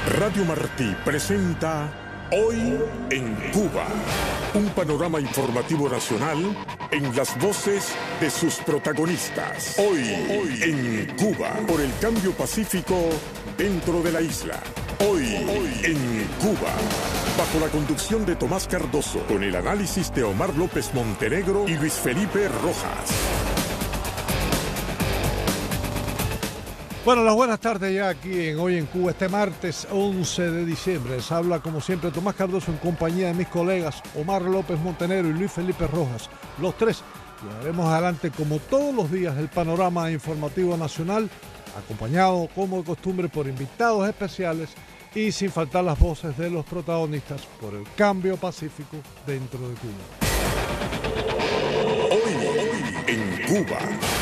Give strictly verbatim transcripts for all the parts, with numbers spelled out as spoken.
Radio Martí presenta Hoy en Cuba, un panorama informativo nacional en las voces de sus protagonistas. Hoy, Hoy en Cuba, por el cambio pacífico dentro de la isla. Hoy, Hoy en Cuba, bajo la conducción de Tomás Cardoso, con el análisis de Omar López Montenegro y Luis Felipe Rojas. Bueno, las buenas tardes ya aquí en Hoy en Cuba, este martes once de diciembre. Les habla como siempre Tomás Cardoso en compañía de mis colegas Omar López Montenegro y Luis Felipe Rojas. Los tres llevaremos adelante como todos los días el panorama informativo nacional, acompañado como de costumbre por invitados especiales y sin faltar las voces de los protagonistas por el cambio pacífico dentro de Cuba. Hoy, hoy en Cuba.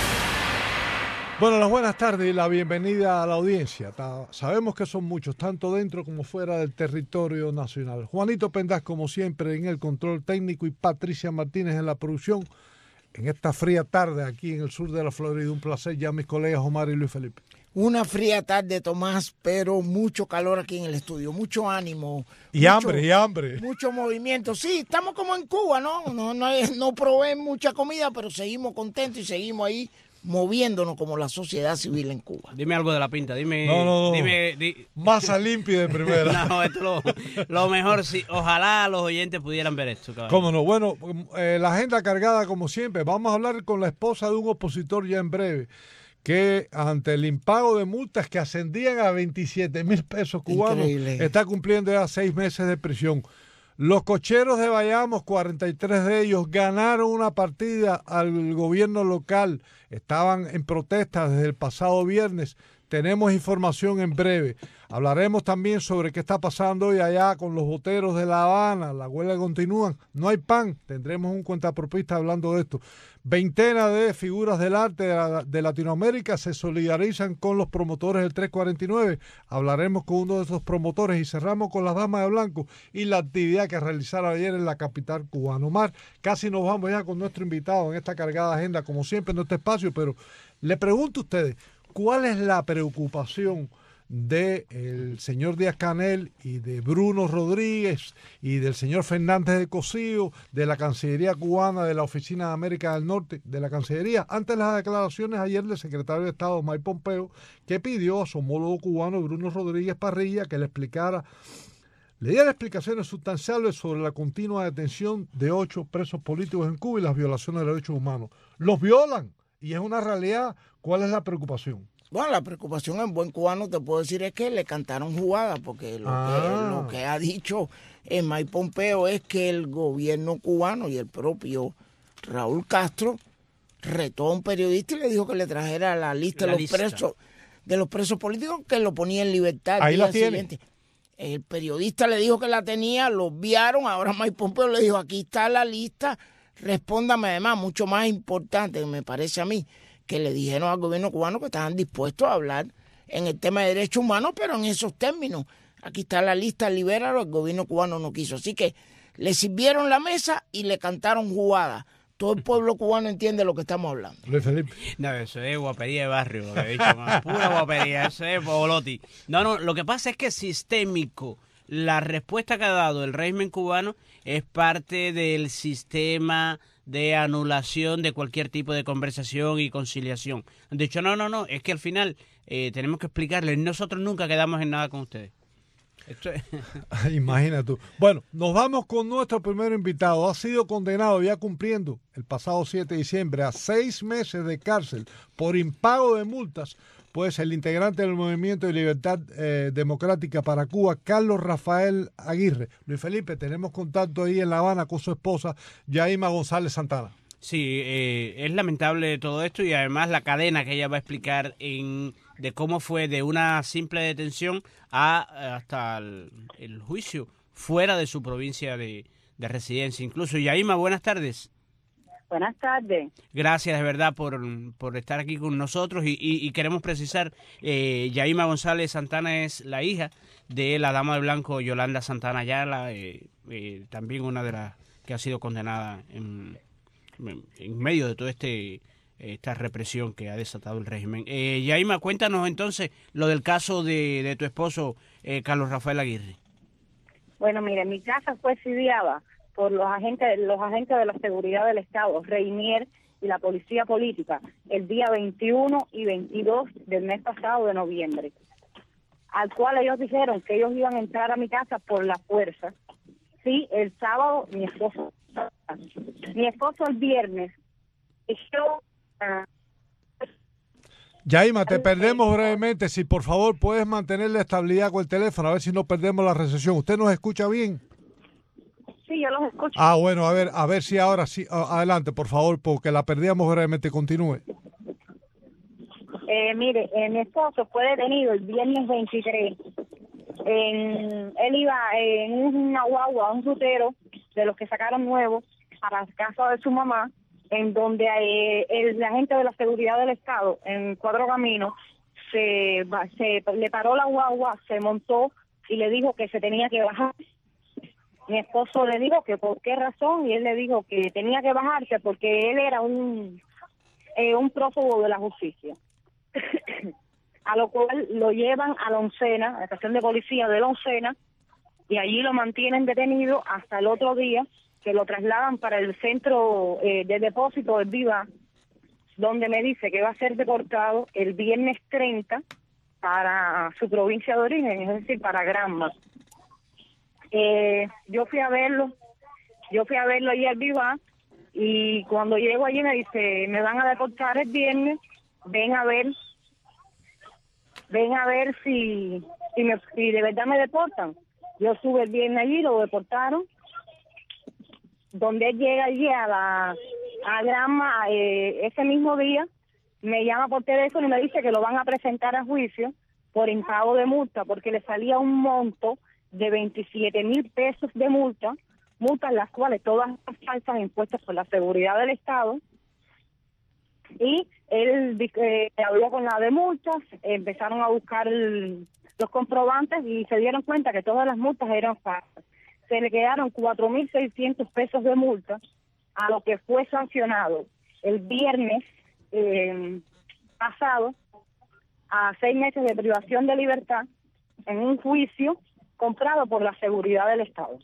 Bueno, las buenas tardes y la bienvenida a la audiencia. Sabemos que son muchos, tanto dentro como fuera del territorio nacional. Juanito Pendaz, como siempre, en el control técnico y Patricia Martínez en la producción. En esta fría tarde aquí en el sur de la Florida, un placer ya mis colegas Omar y Luis Felipe. Una fría tarde, Tomás, pero mucho calor aquí en el estudio, mucho ánimo. Y mucho, hambre, y hambre. Mucho movimiento. Sí, estamos como en Cuba, ¿no? No, no, no proveen mucha comida, pero seguimos contentos y seguimos ahí moviéndonos como la sociedad civil en Cuba. Dime algo de la pinta, dime... No, no, no. Dime, di... Masa limpia de primera. No, esto lo, lo mejor, sí. Ojalá los oyentes pudieran ver esto. Cabrón. Cómo no. Bueno, eh, la agenda cargada como siempre. Vamos a hablar con la esposa de un opositor ya en breve, que ante el impago de multas que ascendían a veintisiete mil pesos cubanos, Increíble. Está cumpliendo ya seis meses de prisión. Los cocheros de Bayamo, cuarenta y tres de ellos, ganaron una partida al gobierno local. Estaban en protesta desde el pasado viernes. Tenemos información en breve. Hablaremos también sobre qué está pasando hoy allá con los boteros de La Habana. La huelga continúa. No hay pan. Tendremos un cuentapropista hablando de esto. Veintena de figuras del arte de, la, de Latinoamérica se solidarizan con los promotores del tres cuarenta y nueve. Hablaremos con uno de esos promotores y cerramos con las damas de blanco y la actividad que realizaron ayer en la capital cubana. Omar, casi nos vamos ya con nuestro invitado en esta cargada agenda, como siempre en este espacio, pero le pregunto a ustedes, ¿cuál es la preocupación del señor Díaz-Canel y de Bruno Rodríguez y del señor Fernández de Cosío, de la Cancillería cubana, de la Oficina de América del Norte, de la Cancillería, ante las declaraciones ayer del secretario de Estado Mike Pompeo, que pidió a su homólogo cubano Bruno Rodríguez Parrilla que le explicara, le diera explicaciones sustanciales sobre la continua detención de ocho presos políticos en Cuba y las violaciones de los derechos humanos? Los violan y es una realidad. ¿Cuál es la preocupación? Bueno, la preocupación en buen cubano te puedo decir es que le cantaron jugada, porque lo, ah. que, lo que ha dicho eh, Mike Pompeo es que el gobierno cubano y el propio Raúl Castro retó a un periodista y le dijo que le trajera la lista, la de, los lista. Presos, de los presos políticos, que lo ponía en libertad. Ahí la tiene. Siguiente. El periodista le dijo que la tenía, lo obviaron, ahora Mike Pompeo le dijo, aquí está la lista, respóndame. Además, mucho más importante, me parece a mí, que le dijeron al gobierno cubano que estaban dispuestos a hablar en el tema de derechos humanos, pero en esos términos. Aquí está la lista, libéralo, el gobierno cubano no quiso. Así que le sirvieron la mesa y le cantaron jugada. Todo el pueblo cubano entiende lo que estamos hablando. Luis Felipe. No, eso es guapería de barrio, lo que he dicho, man. Pura guapería, eso es boloti. No, no, lo que pasa es que es sistémico. La respuesta que ha dado el régimen cubano es parte del sistema de anulación de cualquier tipo de conversación y conciliación. Han dicho, no, no, no, es que al final eh, tenemos que explicarles, nosotros nunca quedamos en nada con ustedes. Esto es... Imagina tú. Bueno, nos vamos con nuestro primer invitado. Ha sido condenado ya cumpliendo el pasado siete de diciembre a seis meses de cárcel por impago de multas, pues el integrante del Movimiento de Libertad eh, Democrática para Cuba, Carlos Rafael Aguirre. Luis Felipe, tenemos contacto ahí en La Habana con su esposa, Yaima González Santana. Sí, eh, es lamentable todo esto y además la cadena que ella va a explicar en de cómo fue de una simple detención a hasta el, el juicio fuera de su provincia de, de residencia. Incluso, Yaima, buenas tardes. Buenas tardes. Gracias de verdad por, por estar aquí con nosotros y, y, y queremos precisar, eh, Yaima González Santana es la hija de la dama de blanco Yolanda Santana Ayala, eh, eh, también una de las que ha sido condenada en, en medio de todo este esta represión que ha desatado el régimen. Eh, Yaima, cuéntanos entonces lo del caso de, de tu esposo, eh, Carlos Rafael Aguirre. Bueno, mire, mi casa fue sitiada por los agentes, los agentes de la seguridad del Estado, Reinier y la policía política, el día veintiuno y veintidós del mes pasado de noviembre, al cual ellos dijeron que ellos iban a entrar a mi casa por la fuerza. Sí, el sábado mi esposo, mi esposo el viernes, y yo... Uh, Yaima, te perdemos brevemente. Si por favor puedes mantener la estabilidad con el teléfono, a ver si no perdemos la recepción. ¿Usted nos escucha bien? Sí, yo los escucho. Ah, bueno, a ver, a ver si ahora sí. Adelante, por favor, porque la perdíamos brevemente. Continúe. Eh, mire, eh, mi esposo fue detenido el viernes veintitrés. En, él iba en una guagua, un rutero de los que sacaron nuevos a la casa de su mamá, en donde eh, el agente de la seguridad del Estado, en Cuatro Caminos, se, se le paró la guagua, se montó y le dijo que se tenía que bajar. Mi esposo le dijo que por qué razón, y él le dijo que tenía que bajarse porque él era un, eh, un prófugo de la justicia. A lo cual lo llevan a la Oncena, a la estación de policía de la Oncena, y allí lo mantienen detenido hasta el otro día, que lo trasladan para el centro eh, de depósito del Viva, donde me dice que va a ser deportado el viernes treinta para su provincia de origen, es decir, para Granma. Eh, yo fui a verlo, yo fui a verlo allí al Viva, y cuando llego allí me dice, me van a deportar el viernes, ven a ver, ven a ver si, si, me, si de verdad me deportan. Yo sube el viernes allí, lo deportaron. Donde él llega allí a la a Granma, eh, ese mismo día, me llama por teléfono y me dice que lo van a presentar a juicio por impago de multa, porque le salía un monto de veintisiete mil pesos de multa, multas las cuales todas las falsas impuestas por la seguridad del Estado. Y él eh, habló con la de multas, empezaron a buscar el, los comprobantes y se dieron cuenta que todas las multas eran falsas. Se le quedaron cuatro mil seiscientos pesos de multa, a lo que fue sancionado el viernes eh, pasado a seis meses de privación de libertad en un juicio comprado por la seguridad del Estado.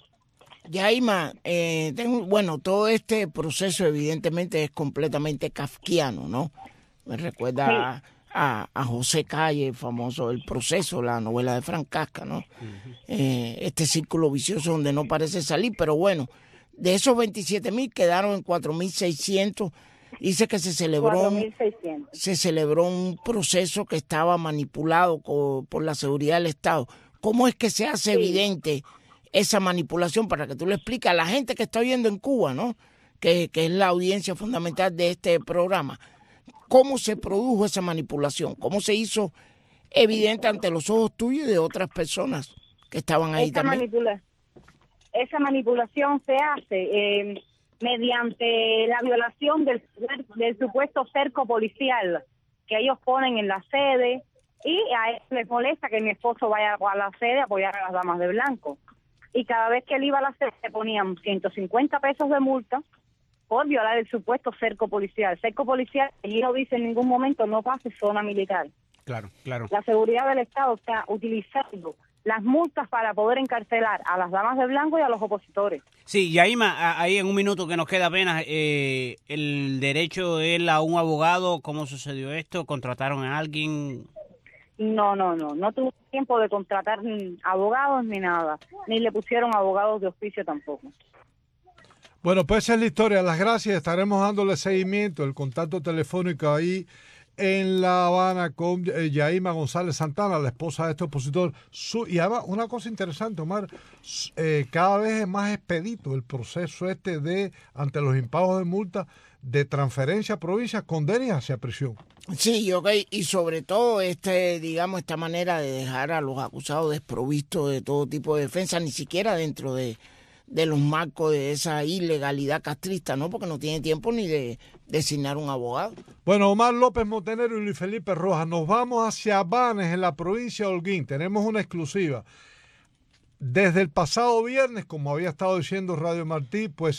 Yaima, eh, tengo, bueno, todo este proceso evidentemente es completamente kafkiano, ¿no? Me recuerda sí. a, a, a José Calle, el famoso El Proceso, la novela de Frank Kafka, ¿no? Uh-huh. Eh, este círculo vicioso donde no parece salir, pero bueno, de esos veintisiete mil quedaron en cuatro mil seiscientos. Dice que se celebró, se celebró un proceso que estaba manipulado por, por la seguridad del Estado. ¿Cómo es que se hace sí. evidente esa manipulación, para que tú le expliques a la gente que está oyendo en Cuba, ¿no? Que, que es la audiencia fundamental de este programa? ¿Cómo se produjo esa manipulación? ¿Cómo se hizo evidente ante los ojos tuyos y de otras personas que estaban ahí esa también? Manipula esa manipulación se hace eh, mediante la violación del, del supuesto cerco policial que ellos ponen en la sede, y a él les molesta que mi esposo vaya a la sede a apoyar a las damas de blanco. Y cada vez que él iba a la sede le ponían ciento cincuenta pesos de multa por violar el supuesto cerco policial. Cerco policial, allí no dice en ningún momento, no pase zona militar. Claro, claro. La seguridad del Estado está utilizando las multas para poder encarcelar a las damas de blanco y a los opositores. Sí, Yaima, ahí en un minuto que nos queda apenas, eh, el derecho de él a un abogado, ¿cómo sucedió esto? ¿Contrataron a alguien? No, no, no, no tuvo tiempo de contratar ni abogados ni nada, ni le pusieron abogados de oficio tampoco. Bueno, pues esa es la historia. Las gracias, estaremos dándole seguimiento, el contacto telefónico ahí en La Habana con eh, Yaima González Santana, la esposa de este opositor. Su, y además, una cosa interesante, Omar, eh, cada vez es más expedito el proceso este de, ante los impagos de multa, de transferencia a provincias, condenas hacia prisión. Sí, ok, y sobre todo este, digamos, esta manera de dejar a los acusados desprovistos de todo tipo de defensa, ni siquiera dentro de, de los marcos de esa ilegalidad castrista, ¿no? Porque no tiene tiempo ni de designar un abogado. Bueno, Omar López Montenegro y Luis Felipe Rojas, nos vamos hacia Banes, en la provincia de Holguín. Tenemos una exclusiva. Desde el pasado viernes, como había estado diciendo Radio Martí, pues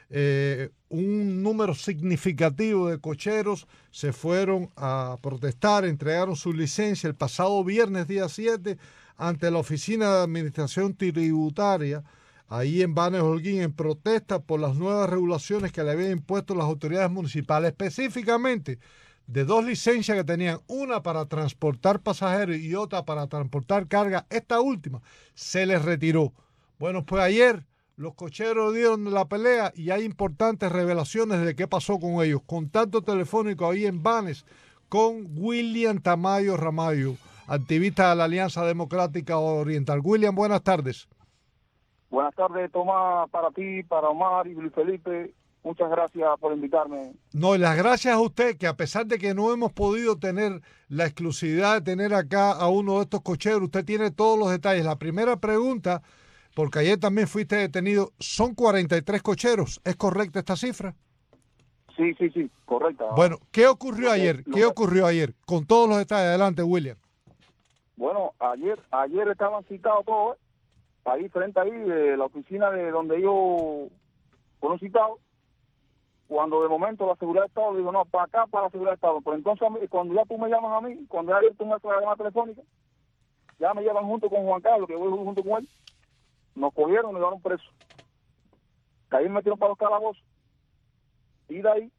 eh, un número significativo de cocheros se fueron a protestar, entregaron su licencia el pasado viernes día siete ante la Oficina de Administración Tributaria, ahí en Banes Holguín, en protesta por las nuevas regulaciones que le habían impuesto las autoridades municipales, específicamente de dos licencias que tenían, una para transportar pasajeros y otra para transportar carga. Esta última se les retiró. Bueno, pues ayer los cocheros dieron la pelea y hay importantes revelaciones de qué pasó con ellos. Contacto telefónico ahí en Banes con William Tamayo Ramallo, activista de la Alianza Democrática Oriental. William, buenas tardes. Buenas tardes, Tomás, para ti, para Omar y Luis Felipe. Muchas gracias por invitarme. No, y las gracias a usted, que a pesar de que no hemos podido tener la exclusividad de tener acá a uno de estos cocheros, usted tiene todos los detalles. La primera pregunta, porque ayer también fuiste detenido, son cuarenta y tres cocheros. ¿Es correcta esta cifra? Sí, sí, sí, correcta. Bueno, ¿qué ocurrió ayer? ¿Qué ocurrió ayer? Con todos los detalles. Adelante, William. Bueno, ayer ayer estaban citados todos, ¿eh? Ahí frente ahí, de la oficina de donde yo fueron citados, cuando de momento la seguridad de Estado dijo, no, para acá, para la seguridad de Estado. Pero entonces, cuando ya tú me llamas a mí, cuando ya tú me haces la llamada telefónica, ya me llevan junto con Juan Carlos, que voy junto con él, nos cogieron y nos llevaron presos. Que ahí me metieron para los calabozos. Y de ahí,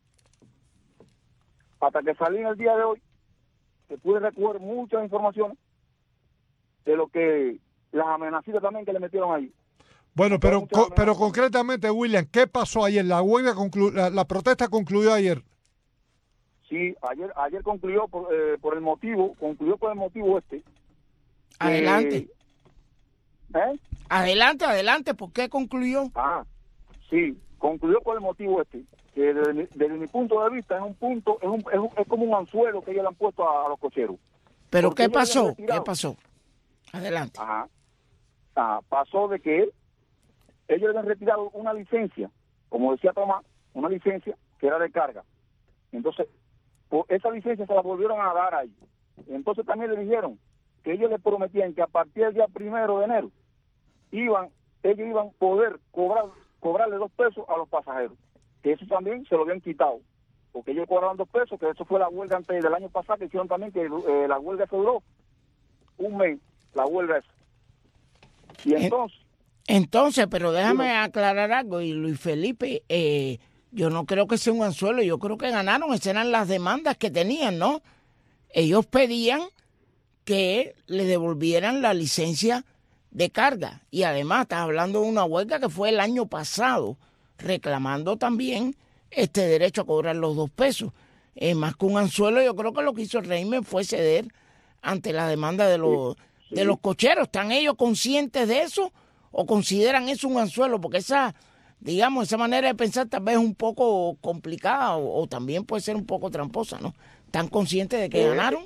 hasta que salí en el día de hoy, que pude recoger muchas informaciones de lo que las amenacitas también que le metieron ahí. Bueno, pero co pero concretamente, William, ¿qué pasó ayer? La huelga conclu la, la protesta concluyó ayer. Sí, ayer ayer concluyó por, eh, por el motivo, concluyó por el motivo este. Adelante. Eh, ¿eh? Adelante, adelante, ¿por qué concluyó? Ah, sí, concluyó por el motivo este, que desde mi, desde mi punto de vista es un punto, es, un, es, un, es como un anzuelo que ellos le han puesto a, a los cocheros. ¿Pero qué pasó? ¿Qué pasó? Adelante. Ajá. Ah, pasó de que ellos le habían retirado una licencia, como decía Tomás, una licencia que era de carga. Entonces, por esa licencia se la volvieron a dar ahí. Entonces también le dijeron que ellos le prometían que a partir del día primero de enero iban, ellos iban a poder cobrar, cobrarle dos pesos a los pasajeros. Que eso también se lo habían quitado, porque ellos cobraban dos pesos, que eso fue la huelga antes del año pasado, que hicieron también que eh, la huelga se duró un mes, la huelga esa. Y entonces... Entonces, pero déjame aclarar algo, y Luis Felipe, eh, yo no creo que sea un anzuelo, yo creo que ganaron, esas eran las demandas que tenían, ¿no? Ellos pedían que le devolvieran la licencia de carga, y además estás hablando de una huelga que fue el año pasado, reclamando también este derecho a cobrar los dos pesos. Eh, más que un anzuelo, yo creo que lo que hizo el régimen fue ceder ante la demanda de los, sí, sí. de los cocheros. ¿Están ellos conscientes de eso? ¿O consideran eso un anzuelo? Porque esa, digamos, esa manera de pensar tal vez es un poco complicada o, o también puede ser un poco tramposa, ¿no? ¿Están conscientes de que eh, ganaron?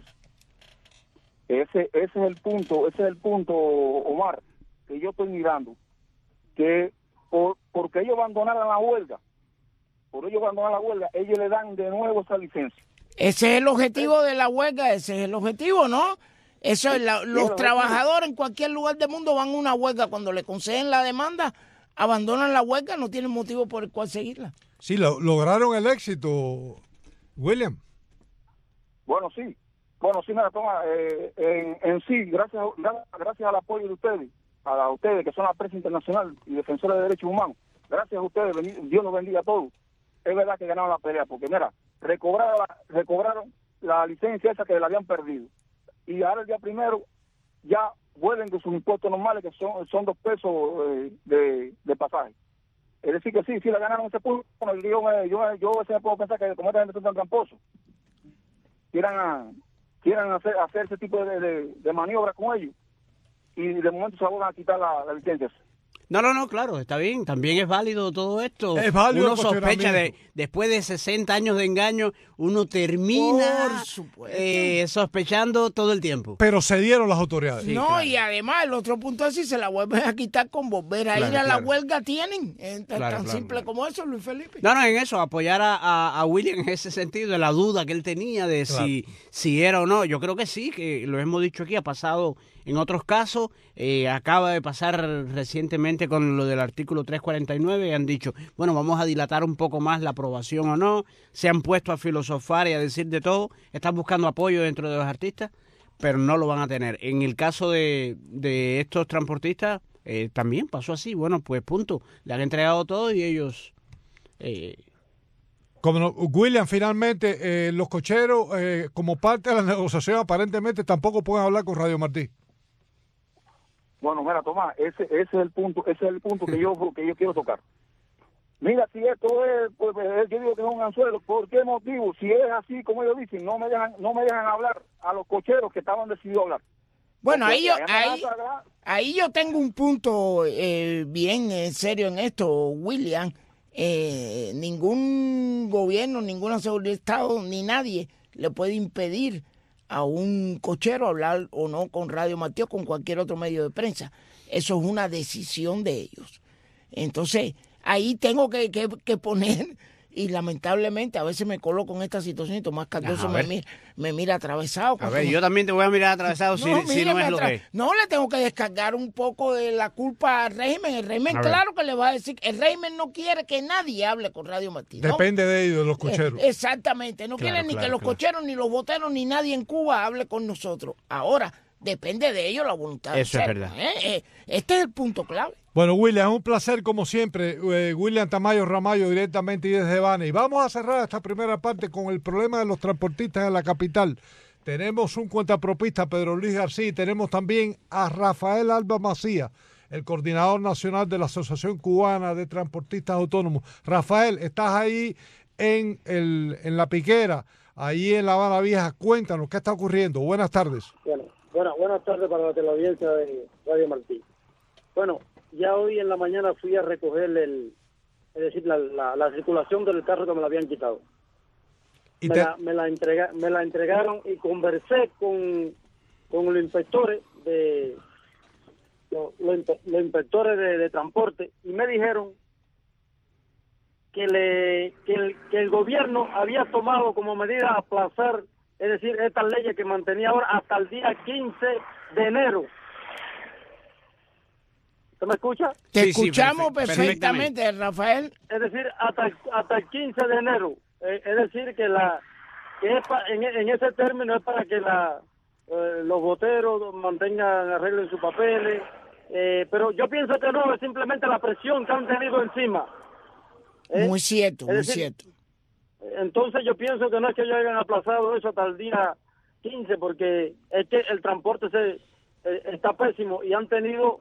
Ese, ese es el punto, ese es el punto, Omar, que yo estoy mirando. Que por, porque ellos abandonaron la huelga, por ellos abandonar la huelga, ellos le dan de nuevo esa licencia. Ese es el objetivo de la huelga, ese es el objetivo, ¿no? Eso es la, los trabajadores en cualquier lugar del mundo van a una huelga. Cuando le conceden la demanda, abandonan la huelga, no tienen motivo por el cual seguirla. Sí, lo, lograron el éxito, William. Bueno, sí. Bueno, sí, mira, toma, eh, en, en sí, gracias, gracias al apoyo de ustedes, a ustedes que son la prensa internacional y defensores de derechos humanos, gracias a ustedes, Dios los bendiga a todos. Es verdad que ganaron la pelea, porque mira, recobraron la, recobraron la licencia esa que la habían perdido. Y ahora el día primero ya vuelven con sus impuestos normales, que son son dos pesos eh, de, de pasaje. Es decir, que sí, sí la ganaron ese punto. Bueno, yo, yo, yo, yo a veces me puedo pensar que como esta gente son tan tramposos, quieran, a, quieran hacer, hacer ese tipo de, de, de maniobras con ellos, y de momento se van a quitar la, la licencia. No, no, no, claro, está bien, también es válido todo esto. Es válido. Uno sospecha de, después de sesenta años de engaño, uno termina eh, sospechando todo el tiempo. Pero se dieron las autoridades. Sí, no, claro. Y además el otro punto es si se la vuelven a quitar con volver a claro, ir a claro. la huelga tienen. Es claro, tan claro, simple claro. como eso, Luis Felipe. No, no, en eso, apoyar a, a, a William en ese sentido, de la duda que él tenía de claro. si, si era o no. Yo creo que sí, que lo hemos dicho aquí, ha pasado en otros casos, eh, acaba de pasar recientemente nuevamente con lo del artículo trescientos cuarenta y nueve y han dicho, bueno, vamos a dilatar un poco más la aprobación o no. Se han puesto a filosofar y a decir de todo. Están buscando apoyo dentro de los artistas, pero no lo van a tener. En el caso de, de estos transportistas, eh, también pasó así. Bueno, pues punto. Le han entregado todo y ellos... Eh, Como no, William, finalmente, eh, los cocheros, eh, como parte de la negociación, aparentemente tampoco pueden hablar con Radio Martí. Bueno, mira, Tomás, ese, ese es el punto, ese es el punto que yo que yo quiero tocar. Mira, si esto es, pues, es que digo que es un anzuelo, ¿por qué motivo? Si es así, como ellos dicen, no me dejan, no me dejan hablar a los cocheros que estaban decididos a hablar. Bueno, Porque ahí yo, ahí, ahí, ahí yo tengo un punto eh, bien eh, serio en esto, William. Eh, ningún gobierno, ninguna seguridad de Estado, ni nadie le puede impedir a un cochero hablar o no con Radio Martí o con cualquier otro medio de prensa. Eso es una decisión de ellos. Entonces, ahí tengo que, que, que poner, y lamentablemente a veces me coloco en esta situación y Tomás Cardoso me mira, me mira atravesado. A ver, yo también te voy a mirar atravesado si no, si no es lo que es. No, le tengo que descargar un poco de la culpa al régimen. El régimen, claro que le va a decir, el régimen no quiere que nadie hable con Radio Martí, ¿no? Depende de ellos, de los cocheros. Eh, exactamente, no claro, quieren ni claro, que los claro. cocheros, ni los boteros, ni nadie en Cuba hable con nosotros. Ahora, depende de ellos la voluntad. Eso de es ser, verdad. ¿eh? Eh, este es el punto clave. Bueno, William, es un placer como siempre. Eh, William Tamayo Ramallo, directamente desde Bani. Y vamos a cerrar esta primera parte con el problema de los transportistas en la capital. Tenemos un cuentapropista, Pedro Luis García, y tenemos también a Rafael Alba Macías, el coordinador nacional de la Asociación Cubana de Transportistas Autónomos. Rafael, estás ahí en, el, en La Piquera, ahí en La Habana Vieja. Cuéntanos, ¿qué está ocurriendo? Buenas tardes. Bueno, bueno buenas tardes para la teleaudiencia de Radio Martí. Bueno, ya hoy en la mañana fui a recoger el, es decir, la, la, la circulación del carro que me la habían quitado. ¿Y me, te... la, me, la entrega, me la entregaron y conversé con, con los inspectores de los, los, los inspectores de, de transporte y me dijeron que le que el, que el gobierno había tomado como medida aplazar, es decir, estas leyes que mantenía ahora hasta el día quince de enero. ¿Se me escucha? Te Sí, sí, escuchamos perfect- perfectamente, perfectamente. Rafael. Es decir, hasta hasta el quince de enero. Eh, es decir, que la que es pa, en, en ese término es para que la eh, los boteros mantengan, arreglen sus papeles. Eh, pero yo pienso que no, es simplemente la presión que han tenido encima. ¿Eh? Muy cierto, Es muy decir, cierto. Entonces yo pienso que no es que ellos hayan aplazado eso hasta el día quince, porque es que el transporte se eh, está pésimo y han tenido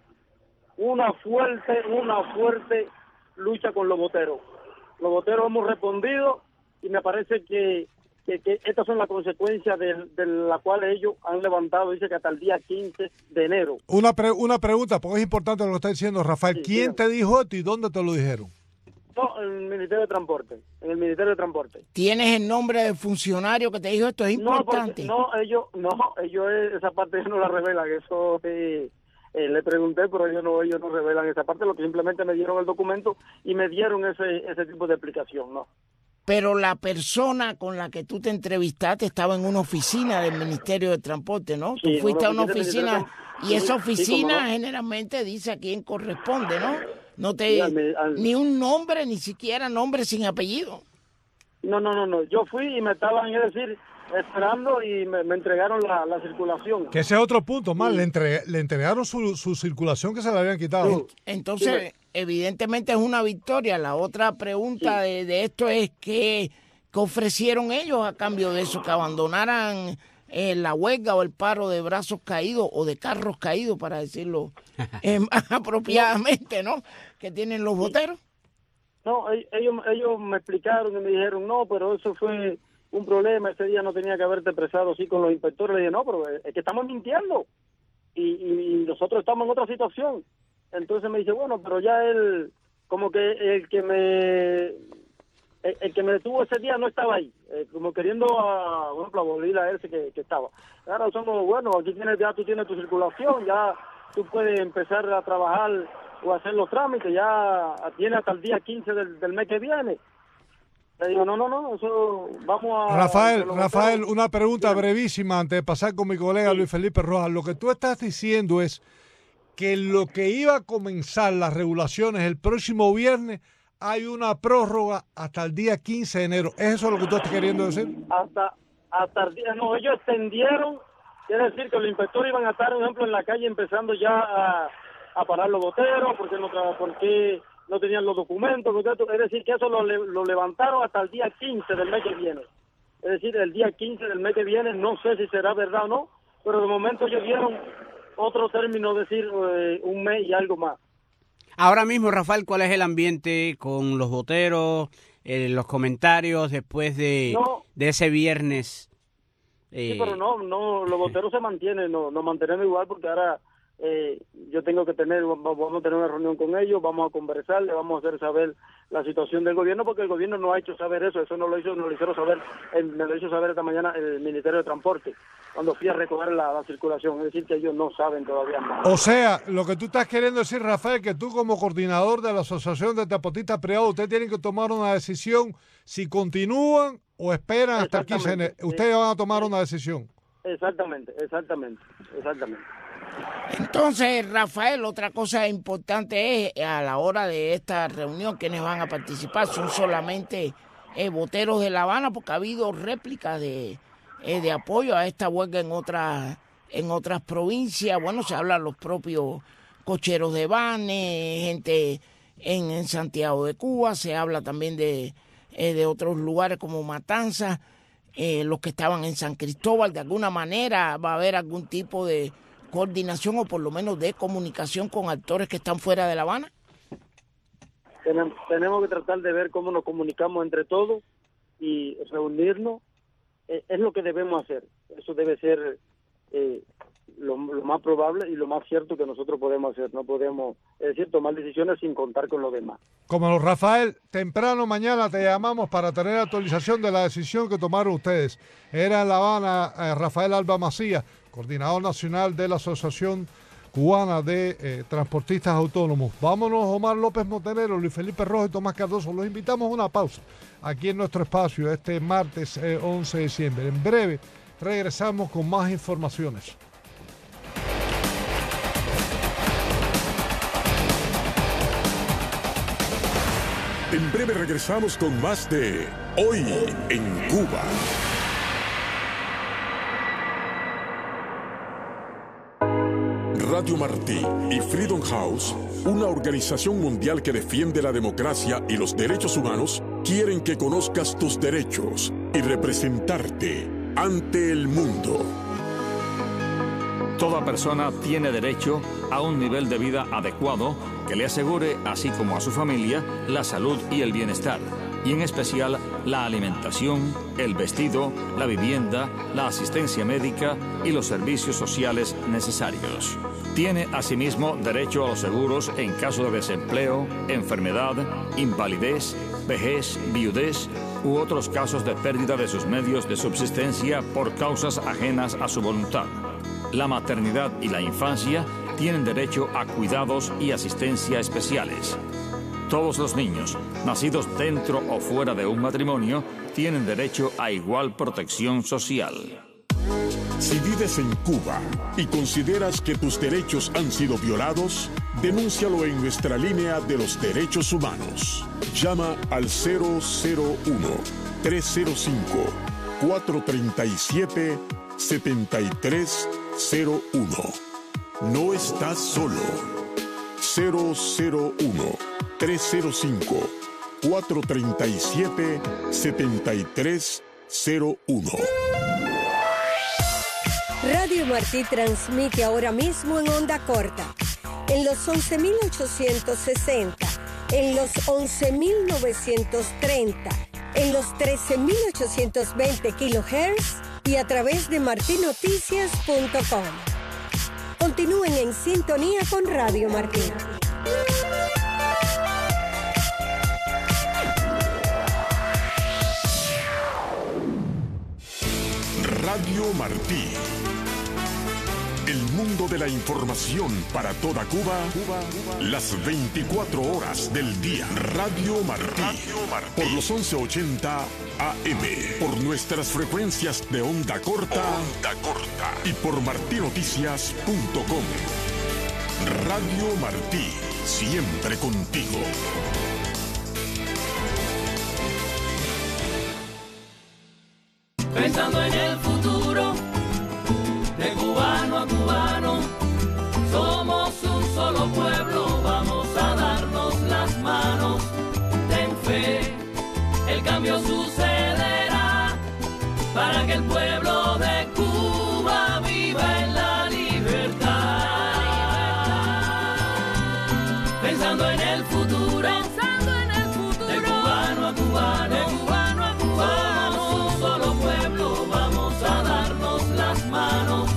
una fuerte, una fuerte lucha con los boteros. Los boteros hemos respondido y me parece que, que, que estas son las consecuencias de, de la cual ellos han levantado, dice que hasta el día quince de enero. Una, pre una pregunta, porque es importante lo que está diciendo Rafael. Sí, ¿Quién dígame. te dijo esto y dónde te lo dijeron? No, en el Ministerio de Transporte, en el Ministerio de Transporte. ¿Tienes el nombre del funcionario que te dijo esto? Es No, porque- importante. no, ellos, no, ellos eh, esa parte no la revelan, eso eh, eh, le pregunté, pero ellos no, ellos no revelan esa parte, lo que simplemente me dieron el documento y me dieron ese, ese tipo de explicación, ¿no? Pero la persona con la que tú te entrevistaste estaba en una oficina del Ministerio de Transporte, ¿no? Sí, tú en fuiste a una una oficina del oficina Ministerio de- y esa sí, oficina cómo no. generalmente dice a quién corresponde, ¿no? No te Sí, al mi- al- ni un nombre, ni siquiera nombre sin apellido. No, no, no, no, yo fui y me estaban, es decir, esperando y me, me entregaron la, la circulación. Que ese es otro punto, más, le, entre le entregaron su, su circulación que se le habían quitado. Sí. Entonces, evidentemente es una victoria. La otra pregunta de, de esto es que, ¿qué ofrecieron ellos a cambio de eso? Que abandonaran eh, la huelga o el paro de brazos caídos o de carros caídos, para decirlo eh, más apropiadamente, ¿no? Que tienen los boteros. No, e- ellos, ellos me explicaron y me dijeron, no, pero eso fue un problema, ese día no tenía que haberte expresado así con los inspectores. Le dije, no, pero es que estamos mintiendo y, y, y nosotros estamos en otra situación. Entonces me dice, bueno, pero ya él, como que el que me el, el que me detuvo ese día no estaba ahí, eh, como queriendo a, bueno, aplaudir a ese que, que estaba. Ahora somos, bueno, aquí tienes, ya tú tienes tu circulación, ya tú puedes empezar a trabajar o hacer los trámites, ya tiene hasta el día quince del, del mes que viene. Le digo, no, no, no, eso vamos a... Rafael, lo Rafael, votamos. una pregunta brevísima antes de pasar con mi colega Luis Felipe Rojas. Lo que tú estás diciendo es que lo que iba a comenzar las regulaciones el próximo viernes, hay una prórroga hasta el día quince de enero. ¿Es eso lo que tú estás queriendo decir? Hasta, hasta el día, no, ellos extendieron, quiere decir que los inspectores iban a estar, por ejemplo, en la calle empezando ya a, a parar los boteros, porque no, porque no tenían los documentos, es decir, que eso lo, lo levantaron hasta el día quince del mes que viene. Es decir, el día quince del mes que viene, no sé si será verdad o no, pero de momento ellos dieron otro término, es decir, eh, un mes y algo más. Ahora mismo, Rafael, ¿cuál es el ambiente con los boteros, eh, los comentarios después de, no, de ese viernes? Eh... Sí, pero no, no, los boteros se mantienen, no, nos mantenemos igual porque ahora eh, yo tengo que tener, vamos a tener una reunión con ellos, vamos a conversar, le vamos a hacer saber la situación del gobierno, porque el gobierno no ha hecho saber eso, eso no lo hizo, no lo hicieron saber, eh, me lo hizo saber esta mañana el Ministerio de Transporte, cuando fui a recoger la, la circulación, es decir, que ellos no saben todavía nada. O sea, lo que tú estás queriendo decir, Rafael, que tú como coordinador de la Asociación de Transportistas Privados, ustedes tienen que tomar una decisión si continúan o esperan hasta el quince de enero. Ustedes van a tomar una decisión. Exactamente, exactamente, exactamente. Entonces, Rafael, otra cosa importante es a la hora de esta reunión quienes van a participar son solamente eh, boteros de La Habana, porque ha habido réplicas de, eh, de apoyo a esta huelga en otras en otras provincias. Bueno, se hablan los propios cocheros de Banes, gente en, en Santiago de Cuba, se habla también de, eh, de otros lugares como Matanzas, eh, los que estaban en San Cristóbal. De alguna manera va a haber algún tipo de coordinación o por lo menos de comunicación con actores que están fuera de La Habana. Tenemos, tenemos que tratar de ver cómo nos comunicamos entre todos y reunirnos. Eh, es lo que debemos hacer. Eso debe ser eh, lo, lo más probable y lo más cierto que nosotros podemos hacer. No podemos, es decir, tomar decisiones sin contar con los demás. Como Rafael, temprano mañana te llamamos para tener actualización de la decisión que tomaron ustedes. Era en La Habana eh, Rafael Alba Macías, coordinador nacional de la Asociación Cubana de eh, Transportistas Autónomos. Vámonos, Omar López Montenegro, Luis Felipe Rojo y Tomás Cardoso. Los invitamos a una pausa aquí en nuestro espacio este martes eh, once de diciembre. En breve regresamos con más informaciones. En breve regresamos con más de Hoy en Cuba. Radio Martí y Freedom House, una organización mundial que defiende la democracia y los derechos humanos, quieren que conozcas tus derechos y representarte ante el mundo. Toda persona tiene derecho a un nivel de vida adecuado que le asegure, así como a su familia, la salud y el bienestar, y en especial la alimentación, el vestido, la vivienda, la asistencia médica y los servicios sociales necesarios. Tiene asimismo derecho a los seguros en caso de desempleo, enfermedad, invalidez, vejez, viudez u otros casos de pérdida de sus medios de subsistencia por causas ajenas a su voluntad. La maternidad y la infancia tienen derecho a cuidados y asistencia especiales. Todos los niños, nacidos dentro o fuera de un matrimonio, tienen derecho a igual protección social. Si vives en Cuba y consideras que tus derechos han sido violados, denúncialo en nuestra línea de los derechos humanos. Llama al cero cero uno, tres cero cinco, cuatro tres siete, siete tres cero uno. No estás solo. cero cero uno, tres cero cinco, cuatro tres siete, siete tres cero uno. Radio Martí transmite ahora mismo en onda corta, en los once mil ochocientos sesenta, en los once mil novecientos treinta, en los trece mil ochocientos veinte kilohertz y a través de marti noticias punto com. Continúen en sintonía con Radio Martí. Radio Martí. El mundo de la información para toda Cuba, Cuba, Cuba, las veinticuatro horas del día. Radio Martí. Radio Martí. Por los once ochenta A M. Por nuestras frecuencias de onda corta. Onda corta. Y por marti noticias punto com. Radio Martí, siempre contigo. Pensando en el futuro, de cubano a cubano, somos un solo pueblo, vamos a darnos las manos. Ten fe, el cambio sucederá, para que el pueblo de Cuba viva en la libertad. Pensando en el futuro, pensando en el futuro, de cubano a cubano, de cubano a cubano, somos un solo pueblo, vamos a darnos las manos.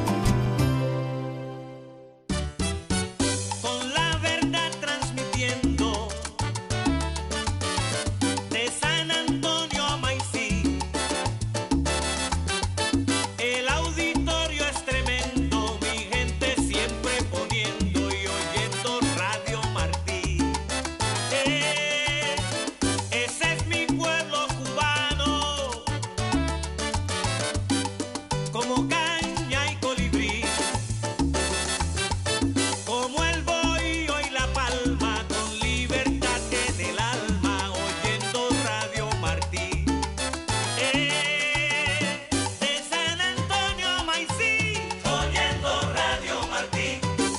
Con la verdad transmitiendo de San Antonio a Maicí. El auditorio es tremendo, mi gente siempre poniendo y oyendo Radio Martí. Eh, ese es mi pueblo cubano, como caña y colibrí, como el bohío y la palma, con libertad en el alma, oyendo Radio Martí. Eh, de San Antonio a Maicí, oyendo Radio Martí.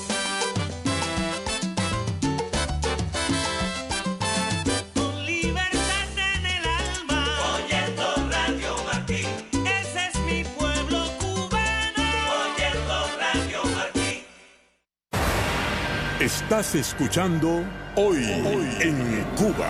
Con libertad en el alma, oyendo Radio Martí. Ese es mi pueblo cubano, oyendo Radio Martí. Estás escuchando Hoy, Hoy en Cuba.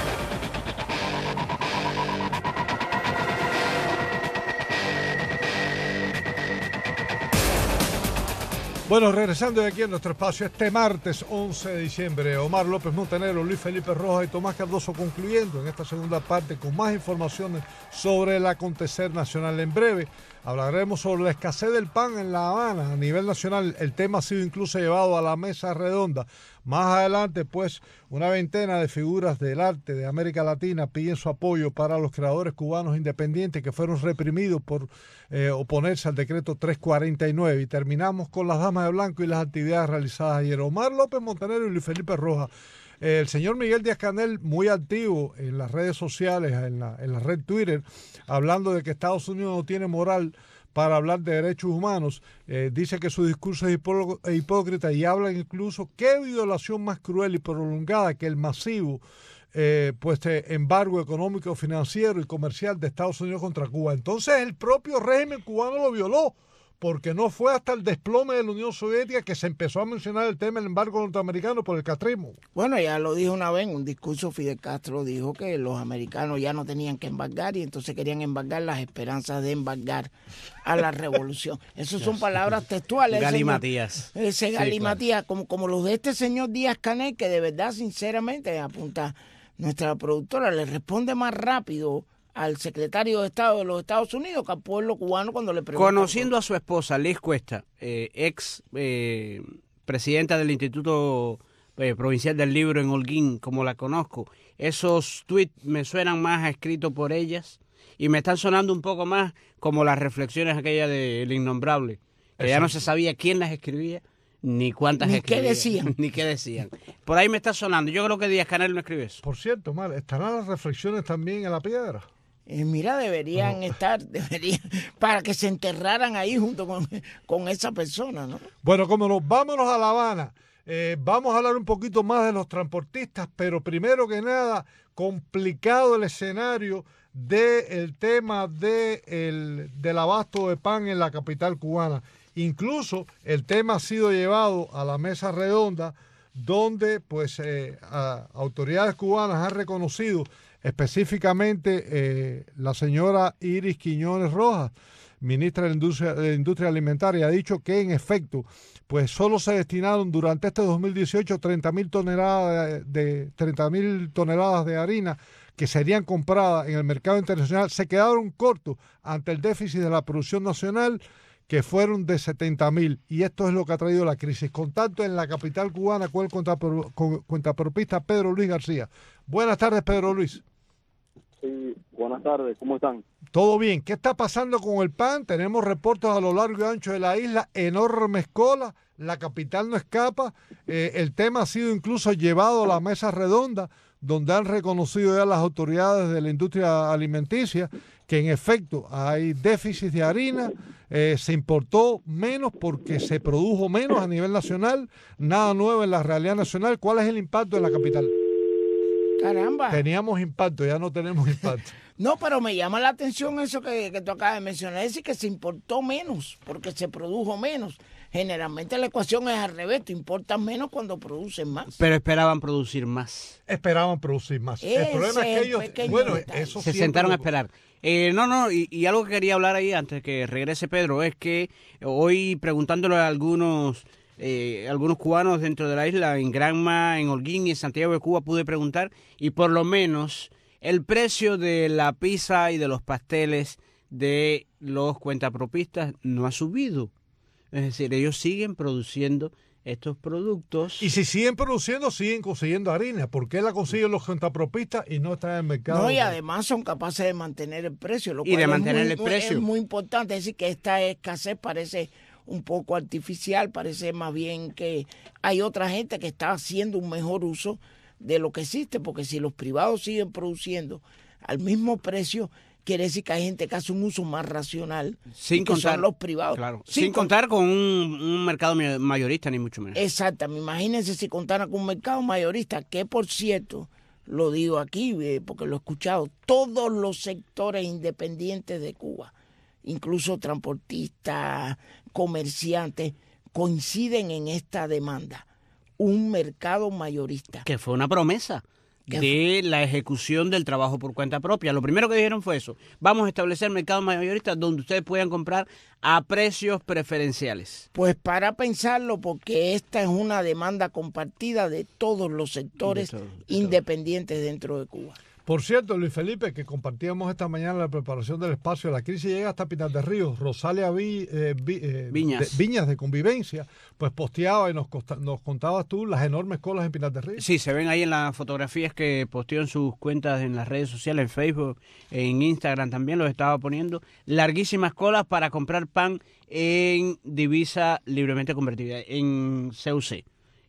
Bueno, regresando de aquí a nuestro espacio este martes once de diciembre, Omar López Montenegro, Luis Felipe Rojas y Tomás Cardoso concluyendo en esta segunda parte con más informaciones sobre el acontecer nacional. En breve hablaremos sobre la escasez del pan en La Habana a nivel nacional. El tema ha sido incluso llevado a la mesa redonda. Más adelante, pues, una veintena de figuras del arte de América Latina piden su apoyo para los creadores cubanos independientes que fueron reprimidos por eh, oponerse al decreto trescientos cuarenta y nueve. Y terminamos con las damas de blanco y las actividades realizadas ayer. Omar López Montenegro y Luis Felipe Rojas. Eh, el señor Miguel Díaz-Canel, muy activo en las redes sociales, en la, en la red Twitter, hablando de que Estados Unidos no tiene moral para hablar de derechos humanos, eh, dice que su discurso es hipó- hipócrita y habla incluso qué violación más cruel y prolongada que el masivo eh, pues, eh, embargo económico, financiero y comercial de Estados Unidos contra Cuba. Entonces el propio régimen cubano lo violó, porque no fue hasta el desplome de la Unión Soviética que se empezó a mencionar el tema del embargo norteamericano por el catrismo. Bueno, ya lo dijo una vez en un discurso, Fidel Castro dijo que los americanos ya no tenían que embargar y entonces querían embargar las esperanzas de embargar a la revolución. Esas son palabras textuales. Galimatías. Ese Sí, galimatías, claro. como, como los de este señor Díaz-Canel, que de verdad, sinceramente, apunta nuestra productora, le responde más rápido al secretario de Estado de los Estados Unidos que al pueblo cubano cuando le pregunta. Conociendo a su esposa, Liz Cuesta, eh, ex eh, presidenta del Instituto eh, Provincial del Libro en Holguín, como la conozco, esos tweets me suenan más a escrito por ellas y me están sonando un poco más como las reflexiones aquellas del Innombrable, que ya no se sabía quién las escribía, ni cuántas Ni escribían. qué decían. Ni qué decían. Por ahí me está sonando. Yo creo que Díaz-Canel no escribe eso. Por cierto, Mar, ¿estarán las reflexiones también en la piedra? Eh, mira, deberían No. estar, deberían, para que se enterraran ahí junto con, con esa persona, ¿no? Bueno, como nos vámonos a La Habana, eh, vamos a hablar un poquito más de los transportistas, pero primero que nada, complicado el escenario del tema de el, del abasto de pan en la capital cubana. Incluso el tema ha sido llevado a la mesa redonda, donde pues eh, a, autoridades cubanas han reconocido específicamente eh, la señora Iris Quiñones Rojas, ministra de la Industria, de la Industria Alimentaria, ha dicho que en efecto pues solo se destinaron durante este dos mil dieciocho treinta mil toneladas de, treinta mil toneladas de harina que serían compradas en el mercado internacional. Se quedaron cortos ante el déficit de la producción nacional, que fueron de setenta mil, y esto es lo que ha traído la crisis. Contacto en la capital cubana con el cuentapropista Pedro Luis García. Buenas tardes, Pedro Luis. Sí, buenas tardes, ¿cómo están? Todo bien. ¿Qué está pasando con el pan? Tenemos reportes a lo largo y ancho de la isla, enormes colas, la capital no escapa. Eh, el tema ha sido incluso llevado a la mesa redonda, donde han reconocido ya las autoridades de la industria alimenticia que en efecto hay déficit de harina, eh, se importó menos porque se produjo menos a nivel nacional, nada nuevo en la realidad nacional. ¿Cuál es el impacto en la capital? Caramba. Teníamos impacto, ya no tenemos impacto. No, pero me llama la atención eso que, que tú acabas de mencionar, es decir, que se importó menos porque se produjo menos. Generalmente la ecuación es al revés, tú importas menos cuando producen más. Pero esperaban producir más. Esperaban producir más. Ese el problema es que ellos, bueno, eso se siempre sentaron lo... a esperar. Eh, no, no, y, y algo que quería hablar ahí antes que regrese Pedro es que hoy preguntándole a algunos eh, algunos cubanos dentro de la isla, en Granma, en Holguín y en Santiago de Cuba, pude preguntar y por lo menos el precio de la pizza y de los pasteles de los cuentapropistas no ha subido. Es decir, ellos siguen produciendo estos productos. Y si siguen produciendo, siguen consiguiendo harina. ¿Por qué la consiguen los cuentapropistas y no están en el mercado? No, y además son capaces de mantener el precio. Lo y de mantener muy, el precio. Es muy importante. Es decir, que esta escasez parece un poco artificial, parece más bien que hay otra gente que está haciendo un mejor uso de lo que existe, porque si los privados siguen produciendo al mismo precio, quiere decir que hay gente que hace un uso más racional, sin que contar son los privados. Claro, sin, sin contar con un, un mercado mayorista, ni mucho menos. Exacto, imagínense si contaran con un mercado mayorista, que por cierto, lo digo aquí eh, porque lo he escuchado, todos los sectores independientes de Cuba, incluso transportistas, comerciantes, coinciden en esta demanda, un mercado mayorista. Que fue una promesa de la ejecución del trabajo por cuenta propia. Lo primero que dijeron fue eso. Vamos a establecer mercados mayoristas donde ustedes puedan comprar a precios preferenciales. Pues para pensarlo, porque esta es una demanda compartida de todos los sectores de todo, de independientes todo. Dentro de Cuba. Por cierto, Luis Felipe, que compartíamos esta mañana la preparación del espacio, la crisis llega hasta Pinar del Río. Rosalia Vi, eh, Vi, eh, Viñas. De, Viñas de Convivencia, pues posteaba y nos, costa, nos contabas tú las enormes colas en Pinar del Río. Sí, se ven ahí en las fotografías que posteó en sus cuentas en las redes sociales, en Facebook, en Instagram también los estaba poniendo. Larguísimas colas para comprar pan en divisa libremente convertida, en C U C.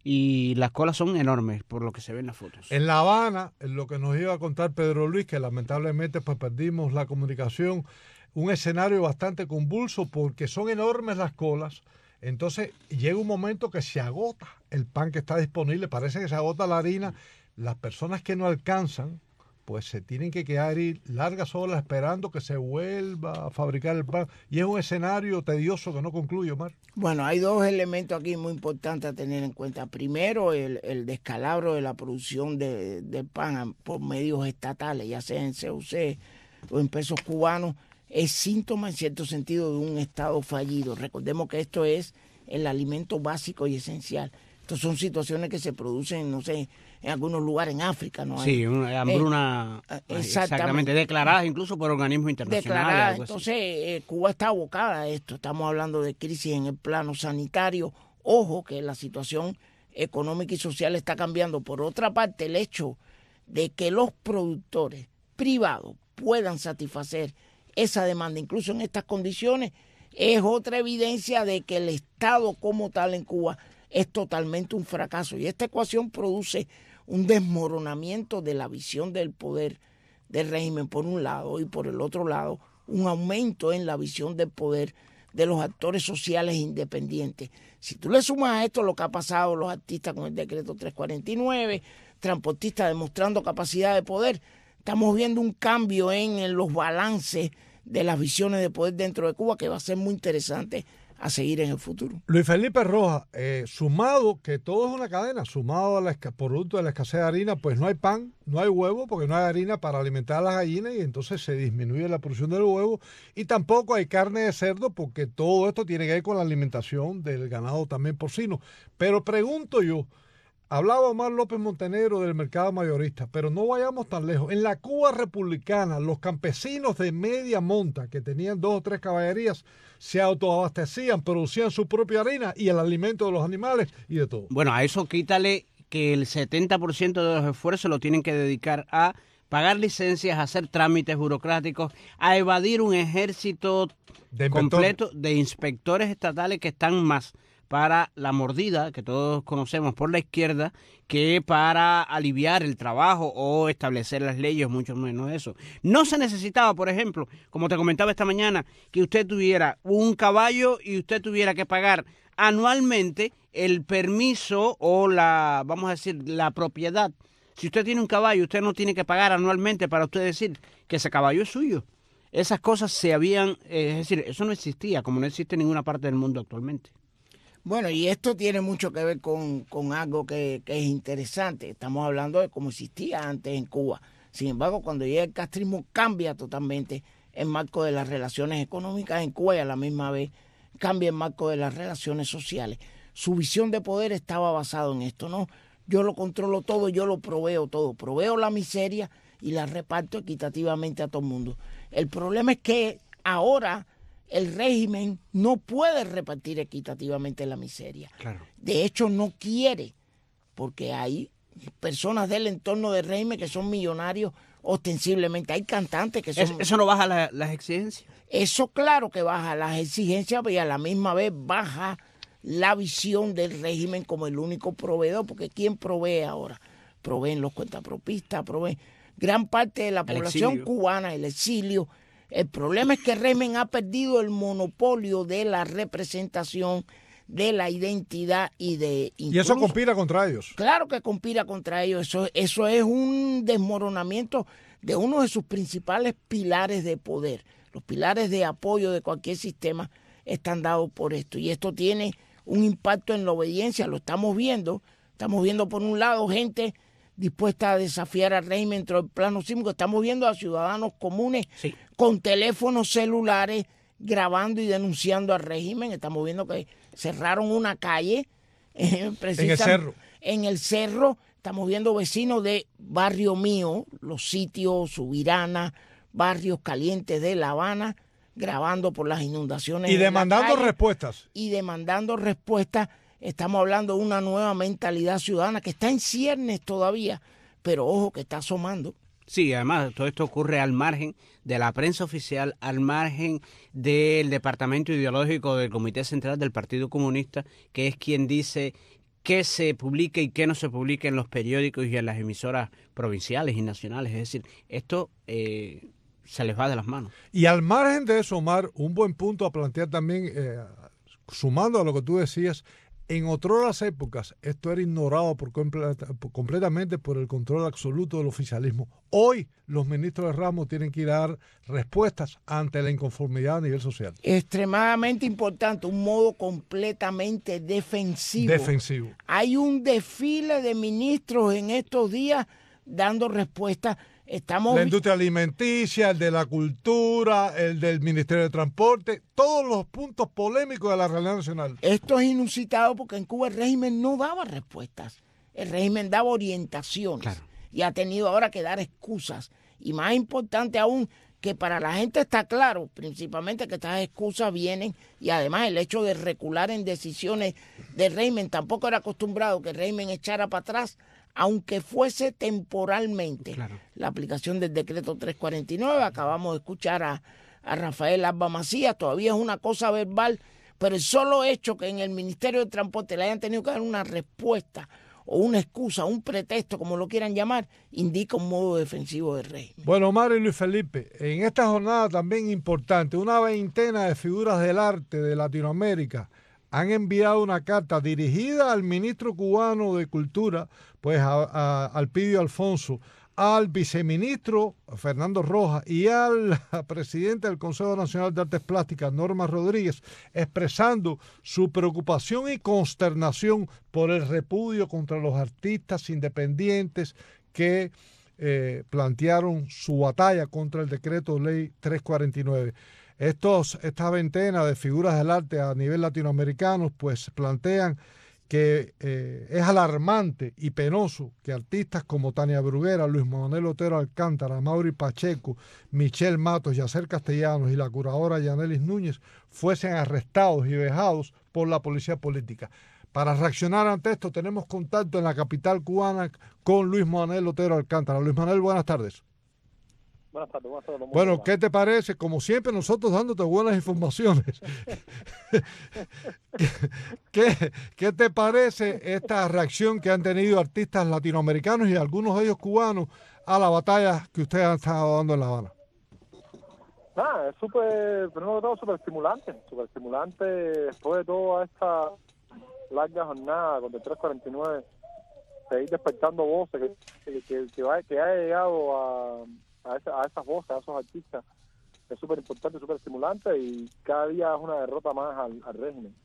Y las colas son enormes, por lo que se ven en las fotos. En La Habana, en lo que nos iba a contar Pedro Luis, que lamentablemente pues perdimos la comunicación, un escenario bastante convulso porque son enormes las colas. Entonces llega un momento que se agota el pan que está disponible, parece que se agota la harina. Las personas que no alcanzan, pues se tienen que quedar ir largas horas esperando que se vuelva a fabricar el pan. Y es un escenario tedioso que no concluye, Omar. Bueno, hay dos elementos aquí muy importantes a tener en cuenta. Primero, el, el descalabro de la producción de, de pan por medios estatales, ya sea en C U C o en pesos cubanos, es síntoma en cierto sentido de un Estado fallido. Recordemos que esto es el alimento básico y esencial. Estas son situaciones que se producen, no sé, en algunos lugares en África, ¿no? Sí, una hambruna eh, exactamente. exactamente, declaradas incluso por organismos internacionales. Declaradas, entonces eh, Cuba está abocada a esto. Estamos hablando de crisis en el plano sanitario. Ojo que la situación económica y social está cambiando. Por otra parte, el hecho de que los productores privados puedan satisfacer esa demanda, incluso en estas condiciones, es otra evidencia de que el Estado como tal en Cuba es totalmente un fracaso. Y esta ecuación produce un desmoronamiento de la visión del poder del régimen por un lado y por el otro lado un aumento en la visión del poder de los actores sociales independientes. Si tú le sumas a esto lo que ha pasado los artistas con el decreto trescientos cuarenta y nueve, transportistas demostrando capacidad de poder, estamos viendo un cambio en, en los balances de las visiones de poder dentro de Cuba que va a ser muy interesante a seguir en el futuro. Luis Felipe Rojas, eh, sumado, que todo es una cadena, sumado a la producto de la escasez de harina, pues no hay pan, no hay huevo, porque no hay harina para alimentar a las gallinas y entonces se disminuye la producción del huevo, y tampoco hay carne de cerdo porque todo esto tiene que ver con la alimentación del ganado también porcino. Pero pregunto yo, hablaba Omar López Montenegro del mercado mayorista, pero no vayamos tan lejos. En la Cuba republicana, los campesinos de media monta, que tenían dos o tres caballerías, se autoabastecían, producían su propia harina y el alimento de los animales y de todo. Bueno, a eso quítale que el setenta por ciento de los esfuerzos lo tienen que dedicar a pagar licencias, hacer trámites burocráticos, a evadir un ejército de completo de inspectores estatales que están más para la mordida que todos conocemos por la izquierda que para aliviar el trabajo o establecer las leyes, mucho menos eso. No se necesitaba, por ejemplo, como te comentaba esta mañana, que usted tuviera un caballo y usted tuviera que pagar anualmente el permiso o la, vamos a decir, la propiedad. Si usted tiene un caballo, usted no tiene que pagar anualmente para usted decir que ese caballo es suyo. Esas cosas se habían, eh, es decir, eso no existía, como no existe en ninguna parte del mundo actualmente. Bueno, y esto tiene mucho que ver con, con algo que, que es interesante. Estamos hablando de cómo existía antes en Cuba. Sin embargo, cuando llega el castrismo cambia totalmente el marco de las relaciones económicas en Cuba y a la misma vez cambia el marco de las relaciones sociales. Su visión de poder estaba basado en esto, ¿no? Yo lo controlo todo, yo lo proveo todo. Proveo la miseria y la reparto equitativamente a todo el mundo. El problema es que ahora el régimen no puede repartir equitativamente la miseria. Claro. De hecho, no quiere, porque hay personas del entorno del régimen que son millonarios ostensiblemente. Hay cantantes que son... ¿Eso, eso no baja la, las exigencias? Eso claro que baja las exigencias, pero a la misma vez baja la visión del régimen como el único proveedor, porque ¿quién provee ahora? Proveen los cuentapropistas, proveen gran parte de la el población exilio. cubana, el exilio. El problema es que el régimen ha perdido el monopolio de la representación, de la identidad y de... Incluso, y eso conspira contra ellos. Claro que conspira contra ellos. Eso, eso es un desmoronamiento de uno de sus principales pilares de poder. Los pilares de apoyo de cualquier sistema están dados por esto. Y esto tiene un impacto en la obediencia. Lo estamos viendo. Estamos viendo por un lado gente dispuesta a desafiar al régimen dentro del plano sísmico. Estamos viendo a ciudadanos comunes sí. con teléfonos celulares grabando y denunciando al régimen. Estamos viendo que cerraron una calle eh, en el cerro. En el cerro. Estamos viendo vecinos de Barrio Mío, los sitios Subirana, barrios calientes de La Habana, grabando por las inundaciones. Y demandando calle, respuestas. Y demandando respuestas. Estamos hablando de una nueva mentalidad ciudadana que está en ciernes todavía, pero ojo que está asomando. Sí, además todo esto ocurre al margen de la prensa oficial, al margen del departamento ideológico del Comité Central del Partido Comunista, que es quien dice qué se publica y qué no se publica en los periódicos y en las emisoras provinciales y nacionales. Es decir, esto eh, se les va de las manos. Y al margen de eso, Omar, un buen punto a plantear también, eh, sumando a lo que tú decías, en otras épocas esto era ignorado por completa, por, completamente por el control absoluto del oficialismo. Hoy los ministros de ramo tienen que ir a dar respuestas ante la inconformidad a nivel social. Extremadamente importante, un modo completamente defensivo. Defensivo. Hay un desfile de ministros en estos días dando respuestas. Estamos... La industria alimenticia, el de la cultura, el del Ministerio de Transporte, todos los puntos polémicos de la realidad nacional. Esto es inusitado porque en Cuba el régimen no daba respuestas, el régimen daba orientaciones claro. y ha tenido ahora que dar excusas. Y más importante aún, que para la gente está claro, principalmente que estas excusas vienen y además el hecho de recular en decisiones del régimen, tampoco era acostumbrado que el régimen echara para atrás, aunque fuese temporalmente, claro. la aplicación del decreto trescientos cuarenta y nueve. Acabamos de escuchar a, a Rafael Alba Macías, todavía es una cosa verbal, pero el solo hecho que en el Ministerio de Transporte le hayan tenido que dar una respuesta o una excusa, un pretexto, como lo quieran llamar, indica un modo defensivo del régimen. Bueno, Omar y Luis Felipe, en esta jornada también importante, una veintena de figuras del arte de Latinoamérica han enviado una carta dirigida al ministro cubano de Cultura, pues a, a Alpidio Alfonso, al viceministro Fernando Rojas y al presidente del Consejo Nacional de Artes Plásticas, Norma Rodríguez, expresando su preocupación y consternación por el repudio contra los artistas independientes que eh, plantearon su batalla contra el decreto ley trescientos cuarenta y nueve. Estos, esta veintena de figuras del arte a nivel latinoamericano pues plantean que eh, es alarmante y penoso que artistas como Tania Bruguera, Luis Manuel Otero Alcántara, Mauri Pacheco, Michelle Matos, Yacer Castellanos y la curadora Yanelis Núñez fuesen arrestados y vejados por la policía política. Para reaccionar ante esto tenemos contacto en la capital cubana con Luis Manuel Otero Alcántara. Luis Manuel, buenas tardes. Buenas tardes, buenas tardes. Bueno, ¿qué te parece? Como siempre, nosotros dándote buenas informaciones. ¿Qué, ¿Qué te parece esta reacción que han tenido artistas latinoamericanos y algunos de ellos cubanos a la batalla que ustedes han estado dando en La Habana? Nada, es súper, primero de todo, súper estimulante. Súper estimulante después de toda esta larga jornada con el tres cuarenta y nueve, seguir despertando voces, que, que, que, que, vaya, que haya llegado a, a, esa, a esas voces, a esos artistas. Es súper importante, súper estimulante y cada día es una derrota más al, al régimen.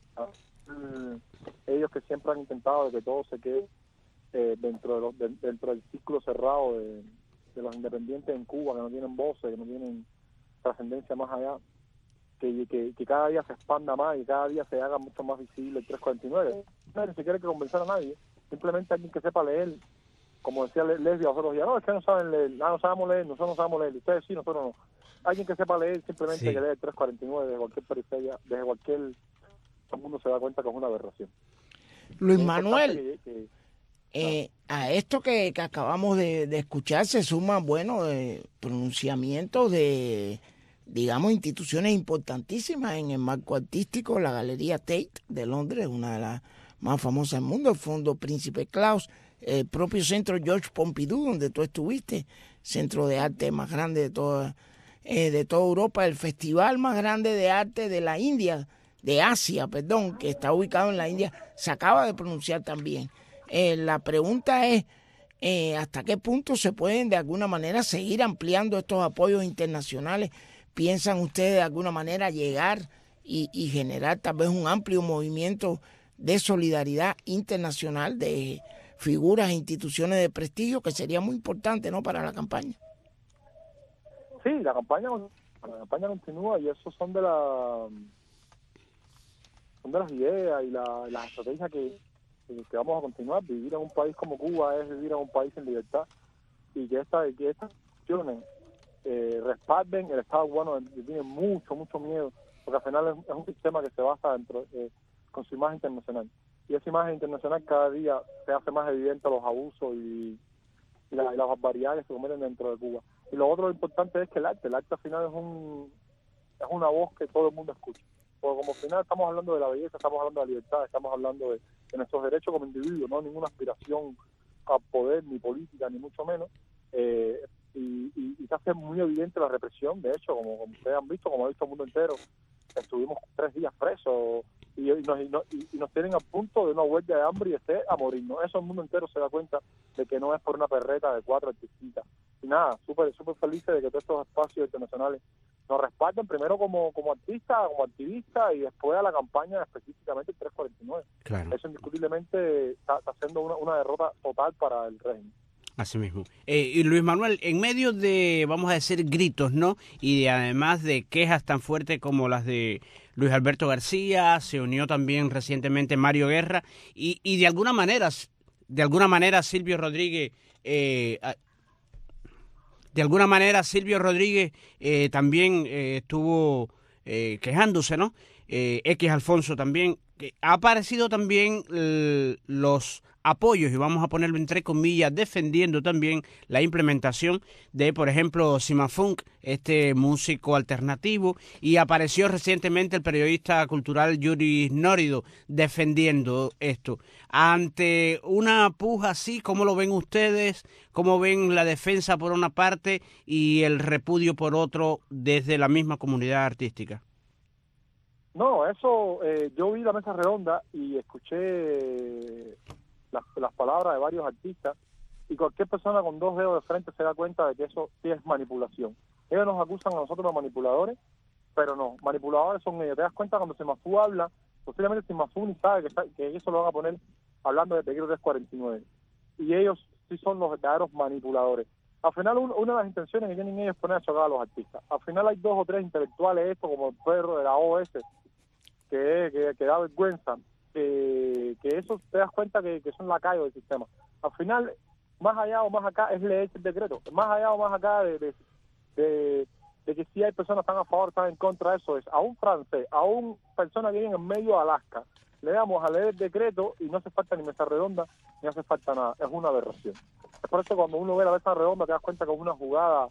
Ellos que siempre han intentado de que todo se quede eh, dentro de los, de, dentro del círculo cerrado de, de los independientes en Cuba, que no tienen voces, que no tienen trascendencia más allá, que, que, que cada día se expanda más y cada día se haga mucho más visible el tres cuarenta y nueve. No se quiere que convencer a nadie, simplemente alguien que sepa leer, como decía Lesbia, nosotros ya no, es que no saben leer, no, no sabemos leer, nosotros no sabemos leer, ustedes sí, nosotros no. Alguien que sepa leer, simplemente sí, que lee el tres cuarenta y nueve desde cualquier periferia, desde cualquier, todo el mundo se da cuenta que es una aberración. Luis Manuel, que, que, eh, a esto que, que acabamos de, de escuchar se suman, bueno, eh, pronunciamientos de, digamos, instituciones importantísimas en el marco artístico. La Galería Tate de Londres, una de las más famosas del mundo, el Fondo Príncipe Claus, el propio Centro George Pompidou, donde tú estuviste, centro de arte más grande de toda, eh, de toda Europa, el festival más grande de arte de la India, de Asia, perdón, que está ubicado en la India, se acaba de pronunciar también. Eh, la pregunta es, eh, ¿hasta qué punto se pueden de alguna manera seguir ampliando estos apoyos internacionales? ¿Piensan ustedes de alguna manera llegar y, y generar tal vez un amplio movimiento de solidaridad internacional de figuras e instituciones de prestigio, que sería muy importante, ¿no?, para la campaña? Sí, la campaña, la campaña continúa y eso son de la son de las ideas y la, las estrategias que, que vamos a continuar. Vivir en un país como Cuba es vivir en un país en libertad y que, esta, que estas acciones eh, respalden el Estado cubano. Tiene mucho, mucho miedo, porque al final es, es un sistema que se basa dentro eh, con su imagen internacional. Y esa imagen internacional cada día se hace más evidente los abusos y, y, la, y las barbaridades que se cometen dentro de Cuba. Y lo otro importante es que el arte, el arte al final es un es una voz que todo el mundo escucha. Porque como al final estamos hablando de la belleza, estamos hablando de la libertad, estamos hablando de, de nuestros derechos como individuos, no ninguna aspiración a poder, ni política, ni mucho menos. Eh, y, y, y se hace muy evidente la represión. De hecho, como, como ustedes han visto, como ha visto el mundo entero, estuvimos tres días presos y, y, nos, y, nos, y nos tienen al punto de una huelga de hambre y de sed a morirnos. Eso el mundo entero se da cuenta de que no es por una perreta de cuatro artistas. Y nada, súper súper felices de que todos estos espacios internacionales nos respalden, primero como, como artistas, como activistas, y después a la campaña específicamente el tres cuarenta y nueve. Claro. Eso indiscutiblemente está, está haciendo una, una derrota total para el régimen. Así mismo. Eh, y Luis Manuel, en medio de, vamos a decir, gritos, ¿no? Y de, además de quejas tan fuertes como las de Luis Alberto García, se unió también recientemente Mario Guerra, y, y de alguna manera, de alguna manera Silvio Rodríguez, eh, de alguna manera Silvio Rodríguez eh, también eh, estuvo eh, quejándose, ¿no? Eh, X Alfonso también. Eh, ha aparecido también eh, los apoyos, y vamos a ponerlo entre comillas, defendiendo también la implementación de, por ejemplo, Cimafunk, este músico alternativo, y apareció recientemente el periodista cultural Yuri Nórido defendiendo esto. Ante una puja así, ¿cómo lo ven ustedes? ¿Cómo ven la defensa por una parte y el repudio por otro desde la misma comunidad artística? No, eso, eh, yo vi la mesa redonda y escuché las, las palabras de varios artistas, y cualquier persona con dos dedos de frente se da cuenta de que eso sí es manipulación. Ellos nos acusan a nosotros de manipuladores, pero no, manipuladores son ellos. Te das cuenta cuando Cimafú habla, posiblemente Cimafú ni sabe que, que eso lo van a poner hablando de Peligro tres cuarenta y nueve, y ellos sí son los verdaderos manipuladores. Al final, un, una de las intenciones que tienen ellos es poner a chocar a los artistas. Al final hay dos o tres intelectuales, esto como el perro de la O S, que, que, que da vergüenza, que, que eso te das cuenta que, que son lacayos del sistema. Al final, más allá o más acá es leer el decreto. Más allá o más acá de, de, de, de que si hay personas que están a favor, están en contra de eso, es a un francés, a una persona que vive en medio de Alaska, le damos a leer el decreto y no hace falta ni mesa redonda, ni hace falta nada. Es una aberración. Es por eso que cuando uno ve la mesa redonda te das cuenta que es una jugada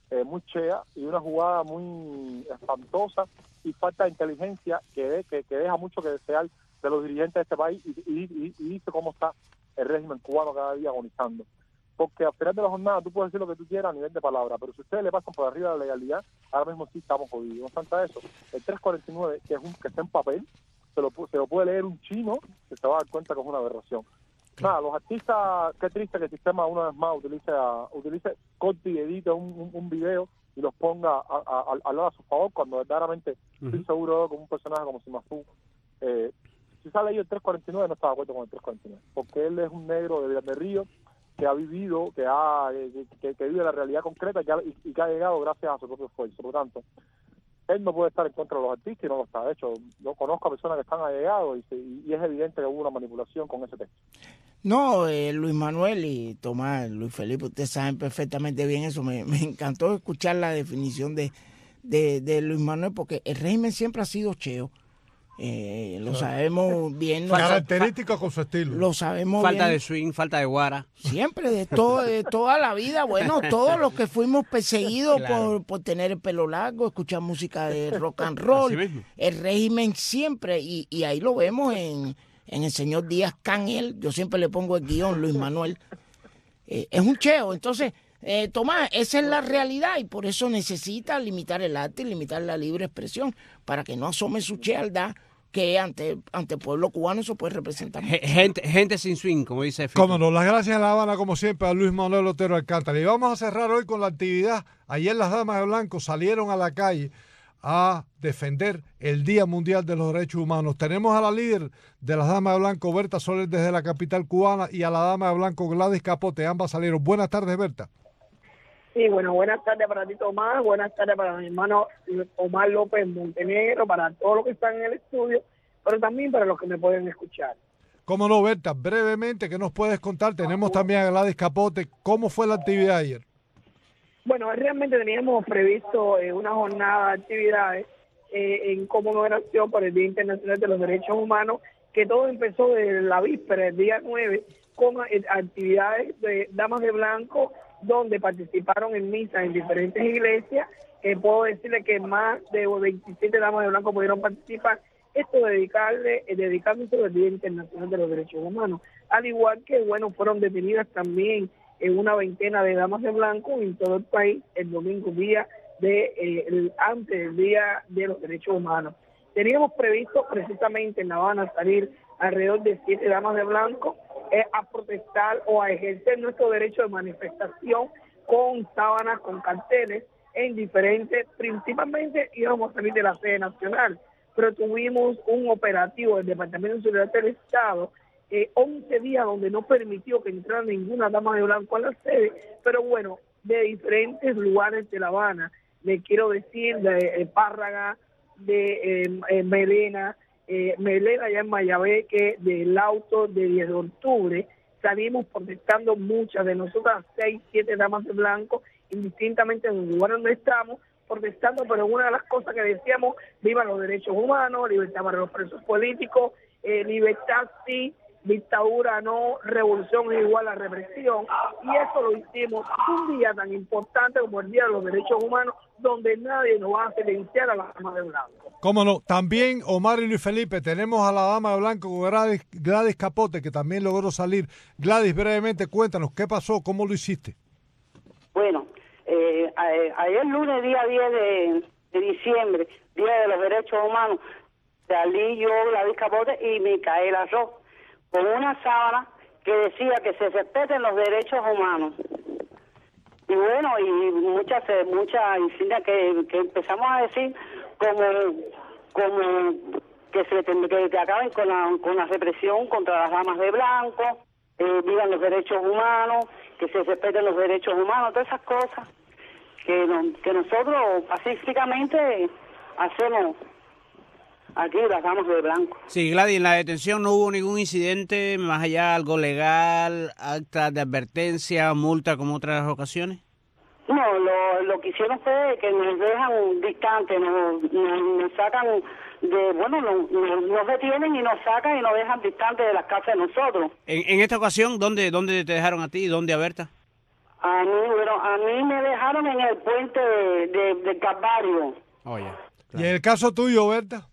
eh, muy chea y una jugada muy espantosa y falta de inteligencia que, de, que, que deja mucho que desear de los dirigentes de este país y, y, y, y dice cómo está el régimen cubano cada día agonizando. Porque al final de la jornada tú puedes decir lo que tú quieras a nivel de palabra, pero si ustedes le pasan por arriba de la legalidad, ahora mismo sí estamos jodidos. No obstante eso, el trescientos cuarenta y nueve, que es un que está en papel, se lo, se lo puede leer un chino que se va a dar cuenta que es una aberración. Nada, los artistas, qué triste que el sistema una vez más utilice, utilice corte y edite un, un, un video y los ponga a, a, a, a, a su favor, cuando verdaderamente uh-huh. estoy seguro que un personaje como Simazú, eh, si sale ahí el trescientos cuarenta y nueve, no está de acuerdo con el trescientos cuarenta y nueve, porque él es un negro de Villar Río que ha vivido, que ha que, que vive la realidad concreta y que, ha, y, y que ha llegado gracias a su propio esfuerzo. Por lo tanto, él no puede estar en contra de los artistas y no lo está. De hecho, yo conozco a personas que están allegados y, y es evidente que hubo una manipulación con ese texto. No, eh, Luis Manuel y Tomás, Luis Felipe, ustedes saben perfectamente bien eso. Me, me encantó escuchar la definición de, de, de Luis Manuel, porque el régimen siempre ha sido cheo. Eh, lo sabemos bien. Característico con su estilo. Lo sabemos falta bien. de swing, falta de guara. Siempre, de, todo, de toda la vida. Bueno, todos los que fuimos perseguidos claro. por, por tener el pelo largo, escuchar música de rock and roll. El régimen siempre, y, y ahí lo vemos en, en el señor Díaz Canel. Yo siempre le pongo el guión, Luis Manuel. Eh, es un cheo. Entonces, eh, Tomás, esa es la realidad y por eso necesita limitar el arte y limitar la libre expresión para que no asome su chealdad, que ante ante el pueblo cubano eso puede representar. Gente, gente sin swing, como dice Fito. Cómo no, las gracias a La Habana, como siempre, a Luis Manuel Otero Alcántara. Y vamos a cerrar hoy con la actividad. Ayer las Damas de Blanco salieron a la calle a defender el Día Mundial de los Derechos Humanos. Tenemos a la líder de las Damas de Blanco, Berta Soler, desde la capital cubana, y a la Dama de Blanco, Gladys Capote. Ambas salieron. Buenas tardes, Berta. Sí, bueno, buenas tardes para ti, Tomás, buenas tardes para mi hermano Omar López Montenegro, para todos los que están en el estudio, pero también para los que me pueden escuchar. Cómo no, Berta, brevemente, ¿qué nos puedes contar? Tenemos también a Gladys Capote. ¿Cómo fue la actividad ayer? Bueno, realmente teníamos previsto eh, una jornada de actividades eh, en conmemoración por el Día Internacional de los Derechos Humanos, que todo empezó desde la víspera, el día nueve, con eh, actividades de Damas de Blanco, donde participaron en misas en diferentes iglesias. Eh, puedo decirle que más de veintisiete damas de blanco pudieron participar. Esto dedicarle, eh, dedicándose al Día Internacional de los Derechos Humanos. Al igual que, bueno, fueron detenidas también en una veintena de damas de blanco en todo el país el domingo, día de eh, el, antes del Día de los Derechos Humanos. Teníamos previsto precisamente en La Habana salir alrededor de siete damas de blanco eh, a protestar o a ejercer nuestro derecho de manifestación con sábanas, con carteles en diferentes, principalmente íbamos a salir de la sede nacional, pero tuvimos un operativo del Departamento de Seguridad del Estado, eh, once días donde no permitió que entrara ninguna dama de blanco a la sede, pero bueno, de diferentes lugares de La Habana, le quiero decir, de eh, Párraga, de eh, eh, Melena, eh, Melena allá en Mayabeque, del auto de diez de octubre, salimos protestando muchas de nosotras, seis, siete damas de blanco, indistintamente en el lugar donde estamos, protestando, pero una de las cosas que decíamos, viva los derechos humanos, libertad para los presos políticos, eh, libertad sí, dictadura no, revolución es igual a represión, y eso lo hicimos un día tan importante como el Día de los Derechos Humanos, donde nadie nos va a silenciar a la dama de blanco. Cómo no, también Omar y Luis Felipe, tenemos a la Dama de Blanco, Gladys, Gladys Capote, que también logró salir. Gladys, brevemente, cuéntanos, ¿qué pasó? ¿Cómo lo hiciste? Bueno, eh, ayer lunes, día diez de, de diciembre, Día de los Derechos Humanos, salí yo, Gladys Capote y Micaela Ross, con una sábana que decía que se respeten los derechos humanos. Y bueno, y muchas muchas insignias que, que empezamos a decir como como que se que, que acaben con la con la represión contra las damas de blanco, eh, vivan los derechos humanos, que se respeten los derechos humanos, todas esas cosas que no, que nosotros pacíficamente hacemos aquí, las damas de blanco. Sí, Gladys, en la detención no hubo ningún incidente, más allá algo legal, acta de advertencia, multa como otras ocasiones. No, lo, lo que hicieron fue que nos dejan distantes, nos, nos, nos sacan de, bueno, nos, nos detienen y nos sacan y nos dejan distantes de las casas de nosotros. En, en esta ocasión, ¿dónde dónde te dejaron a ti y dónde a Berta? A mí, bueno, a mí me dejaron en el puente de, de, de Calvario. Oye. Oh, ¿Y en el caso tuyo, Berta?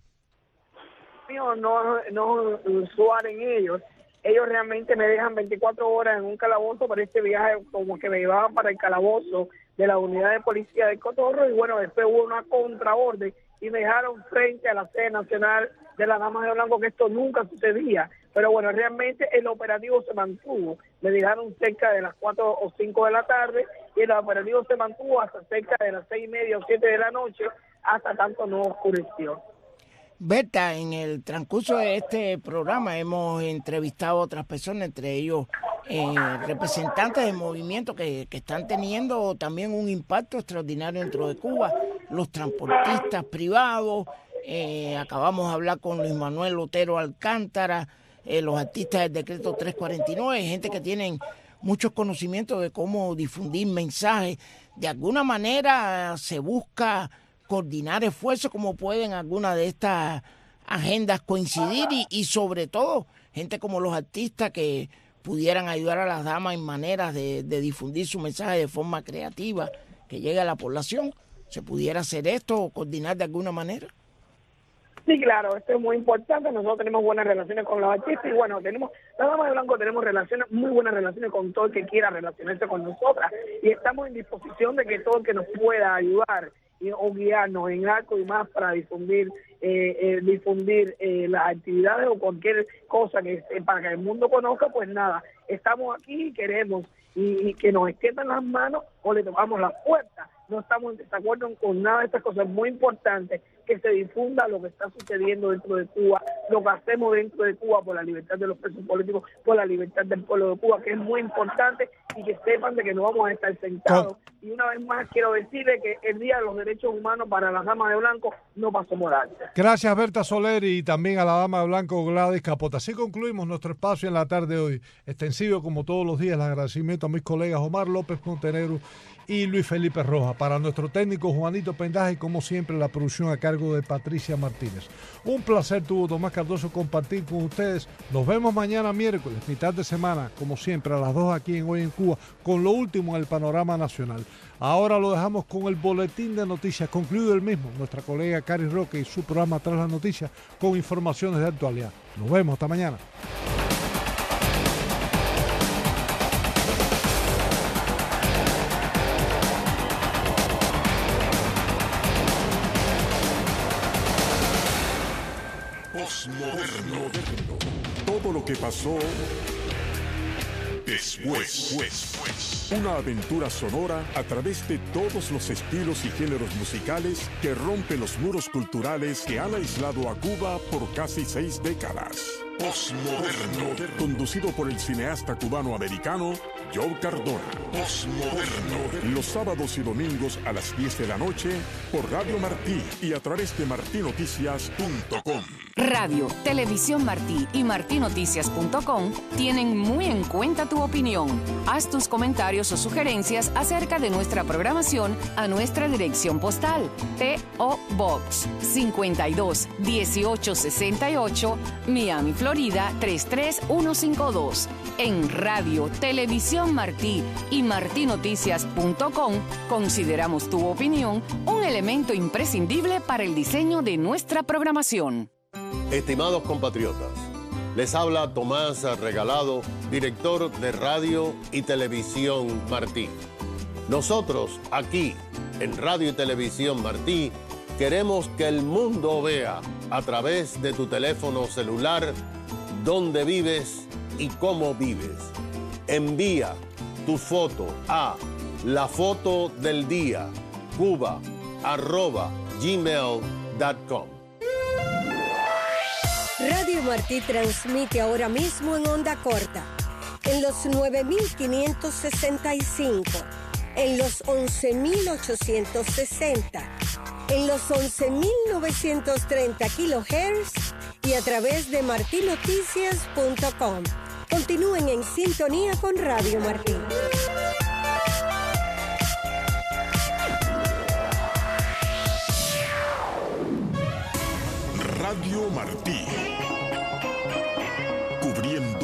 Mío, no, no usual en ellos. Ellos realmente me dejan veinticuatro horas en un calabozo, pero este viaje como que me llevaban para el calabozo de la unidad de policía de Cotorro, y bueno, después hubo una contraorden y me dejaron frente a la sede nacional de las Damas de Blanco, que esto nunca sucedía. Pero bueno, realmente el operativo se mantuvo. Me dejaron cerca de las cuatro o cinco de la tarde y el operativo se mantuvo hasta cerca de las seis y media o siete de la noche, hasta tanto no oscureció. Berta, en el transcurso de este programa hemos entrevistado a otras personas, entre ellos eh, representantes de movimientos que, que están teniendo también un impacto extraordinario dentro de Cuba, los transportistas privados, eh, acabamos de hablar con Luis Manuel Otero Alcántara, eh, los artistas del decreto trescientos cuarenta y nueve, gente que tienen muchos conocimientos de cómo difundir mensajes. De alguna manera se busca coordinar esfuerzos como pueden algunas de estas agendas coincidir y, y sobre todo gente como los artistas que pudieran ayudar a las damas en maneras de, de difundir su mensaje de forma creativa, que llegue a la población. ¿Se pudiera hacer esto o coordinar de alguna manera? Sí, claro, esto es muy importante. Nosotros tenemos buenas relaciones con los artistas y bueno, tenemos, las Damas de Blanco tenemos relaciones, muy buenas relaciones con todo el que quiera relacionarse con nosotras y estamos en disposición de que todo el que nos pueda ayudar y, o guiarnos en algo y más para difundir eh, eh, difundir eh, las actividades o cualquier cosa que eh, para que el mundo conozca, pues nada, estamos aquí y queremos y, y que nos extiendan las manos o le tomamos las puertas. No estamos en desacuerdo con nada de estas cosas. Es muy importante que se difunda lo que está sucediendo dentro de Cuba, lo que hacemos dentro de Cuba por la libertad de los presos políticos, por la libertad del pueblo de Cuba, que es muy importante, y que sepan de que no vamos a estar sentados. Y una vez más quiero decirle que el Día de los Derechos Humanos para las Damas de Blanco no pasó por alto. Gracias, Berta Soler, y también a la Dama de Blanco, Gladys Capota. Así concluimos nuestro espacio en la tarde de hoy. Extensivo como todos los días, el agradecimiento a mis colegas Omar López Montenegro y Luis Felipe Rojas. Para nuestro técnico Juanito Pendaje y como siempre la producción a cargo de Patricia Martínez. Un placer tuvo Tomás Cardoso compartir con ustedes. Nos vemos mañana miércoles, mitad de semana, como siempre a las dos aquí en Hoy en Cuba, con lo último en el panorama nacional. Ahora lo dejamos con el boletín de noticias, concluido el mismo, nuestra colega Cari Roque y su programa Tras las Noticias con informaciones de actualidad. Nos vemos, hasta mañana. Postmoderno. Todo lo que pasó después. Una aventura sonora a través de todos los estilos y géneros musicales que rompen los muros culturales que han aislado a Cuba por casi seis décadas. Postmoderno. Conducido por el cineasta cubano-americano Joe Cardona. Postmoderno. Los sábados y domingos a las diez de la noche por Radio Martí y a través de martí noticias punto com. Radio, Televisión Martí y martí noticias punto com tienen muy en cuenta tu opinión. Haz tus comentarios o sugerencias acerca de nuestra programación a nuestra dirección postal: P O Box cincuenta y dos dieciocho sesenta y ocho, Miami, Florida tres tres uno cinco dos. En Radio, Televisión Martí y martí noticias punto com consideramos tu opinión un elemento imprescindible para el diseño de nuestra programación. Estimados compatriotas, les habla Tomás Regalado, director de Radio y Televisión Martí. Nosotros, aquí, en Radio y Televisión Martí, queremos que el mundo vea, a través de tu teléfono celular, dónde vives y cómo vives. Envía tu foto a la foto del día, cuba, arroba, gmail punto com. Radio Martí transmite ahora mismo en onda corta, en los nueve mil quinientos sesenta y cinco, en los once mil ochocientos sesenta, en los once mil novecientos treinta kilohertz y a través de martí noticias punto com. Continúen en sintonía con Radio Martí. Radio Martí.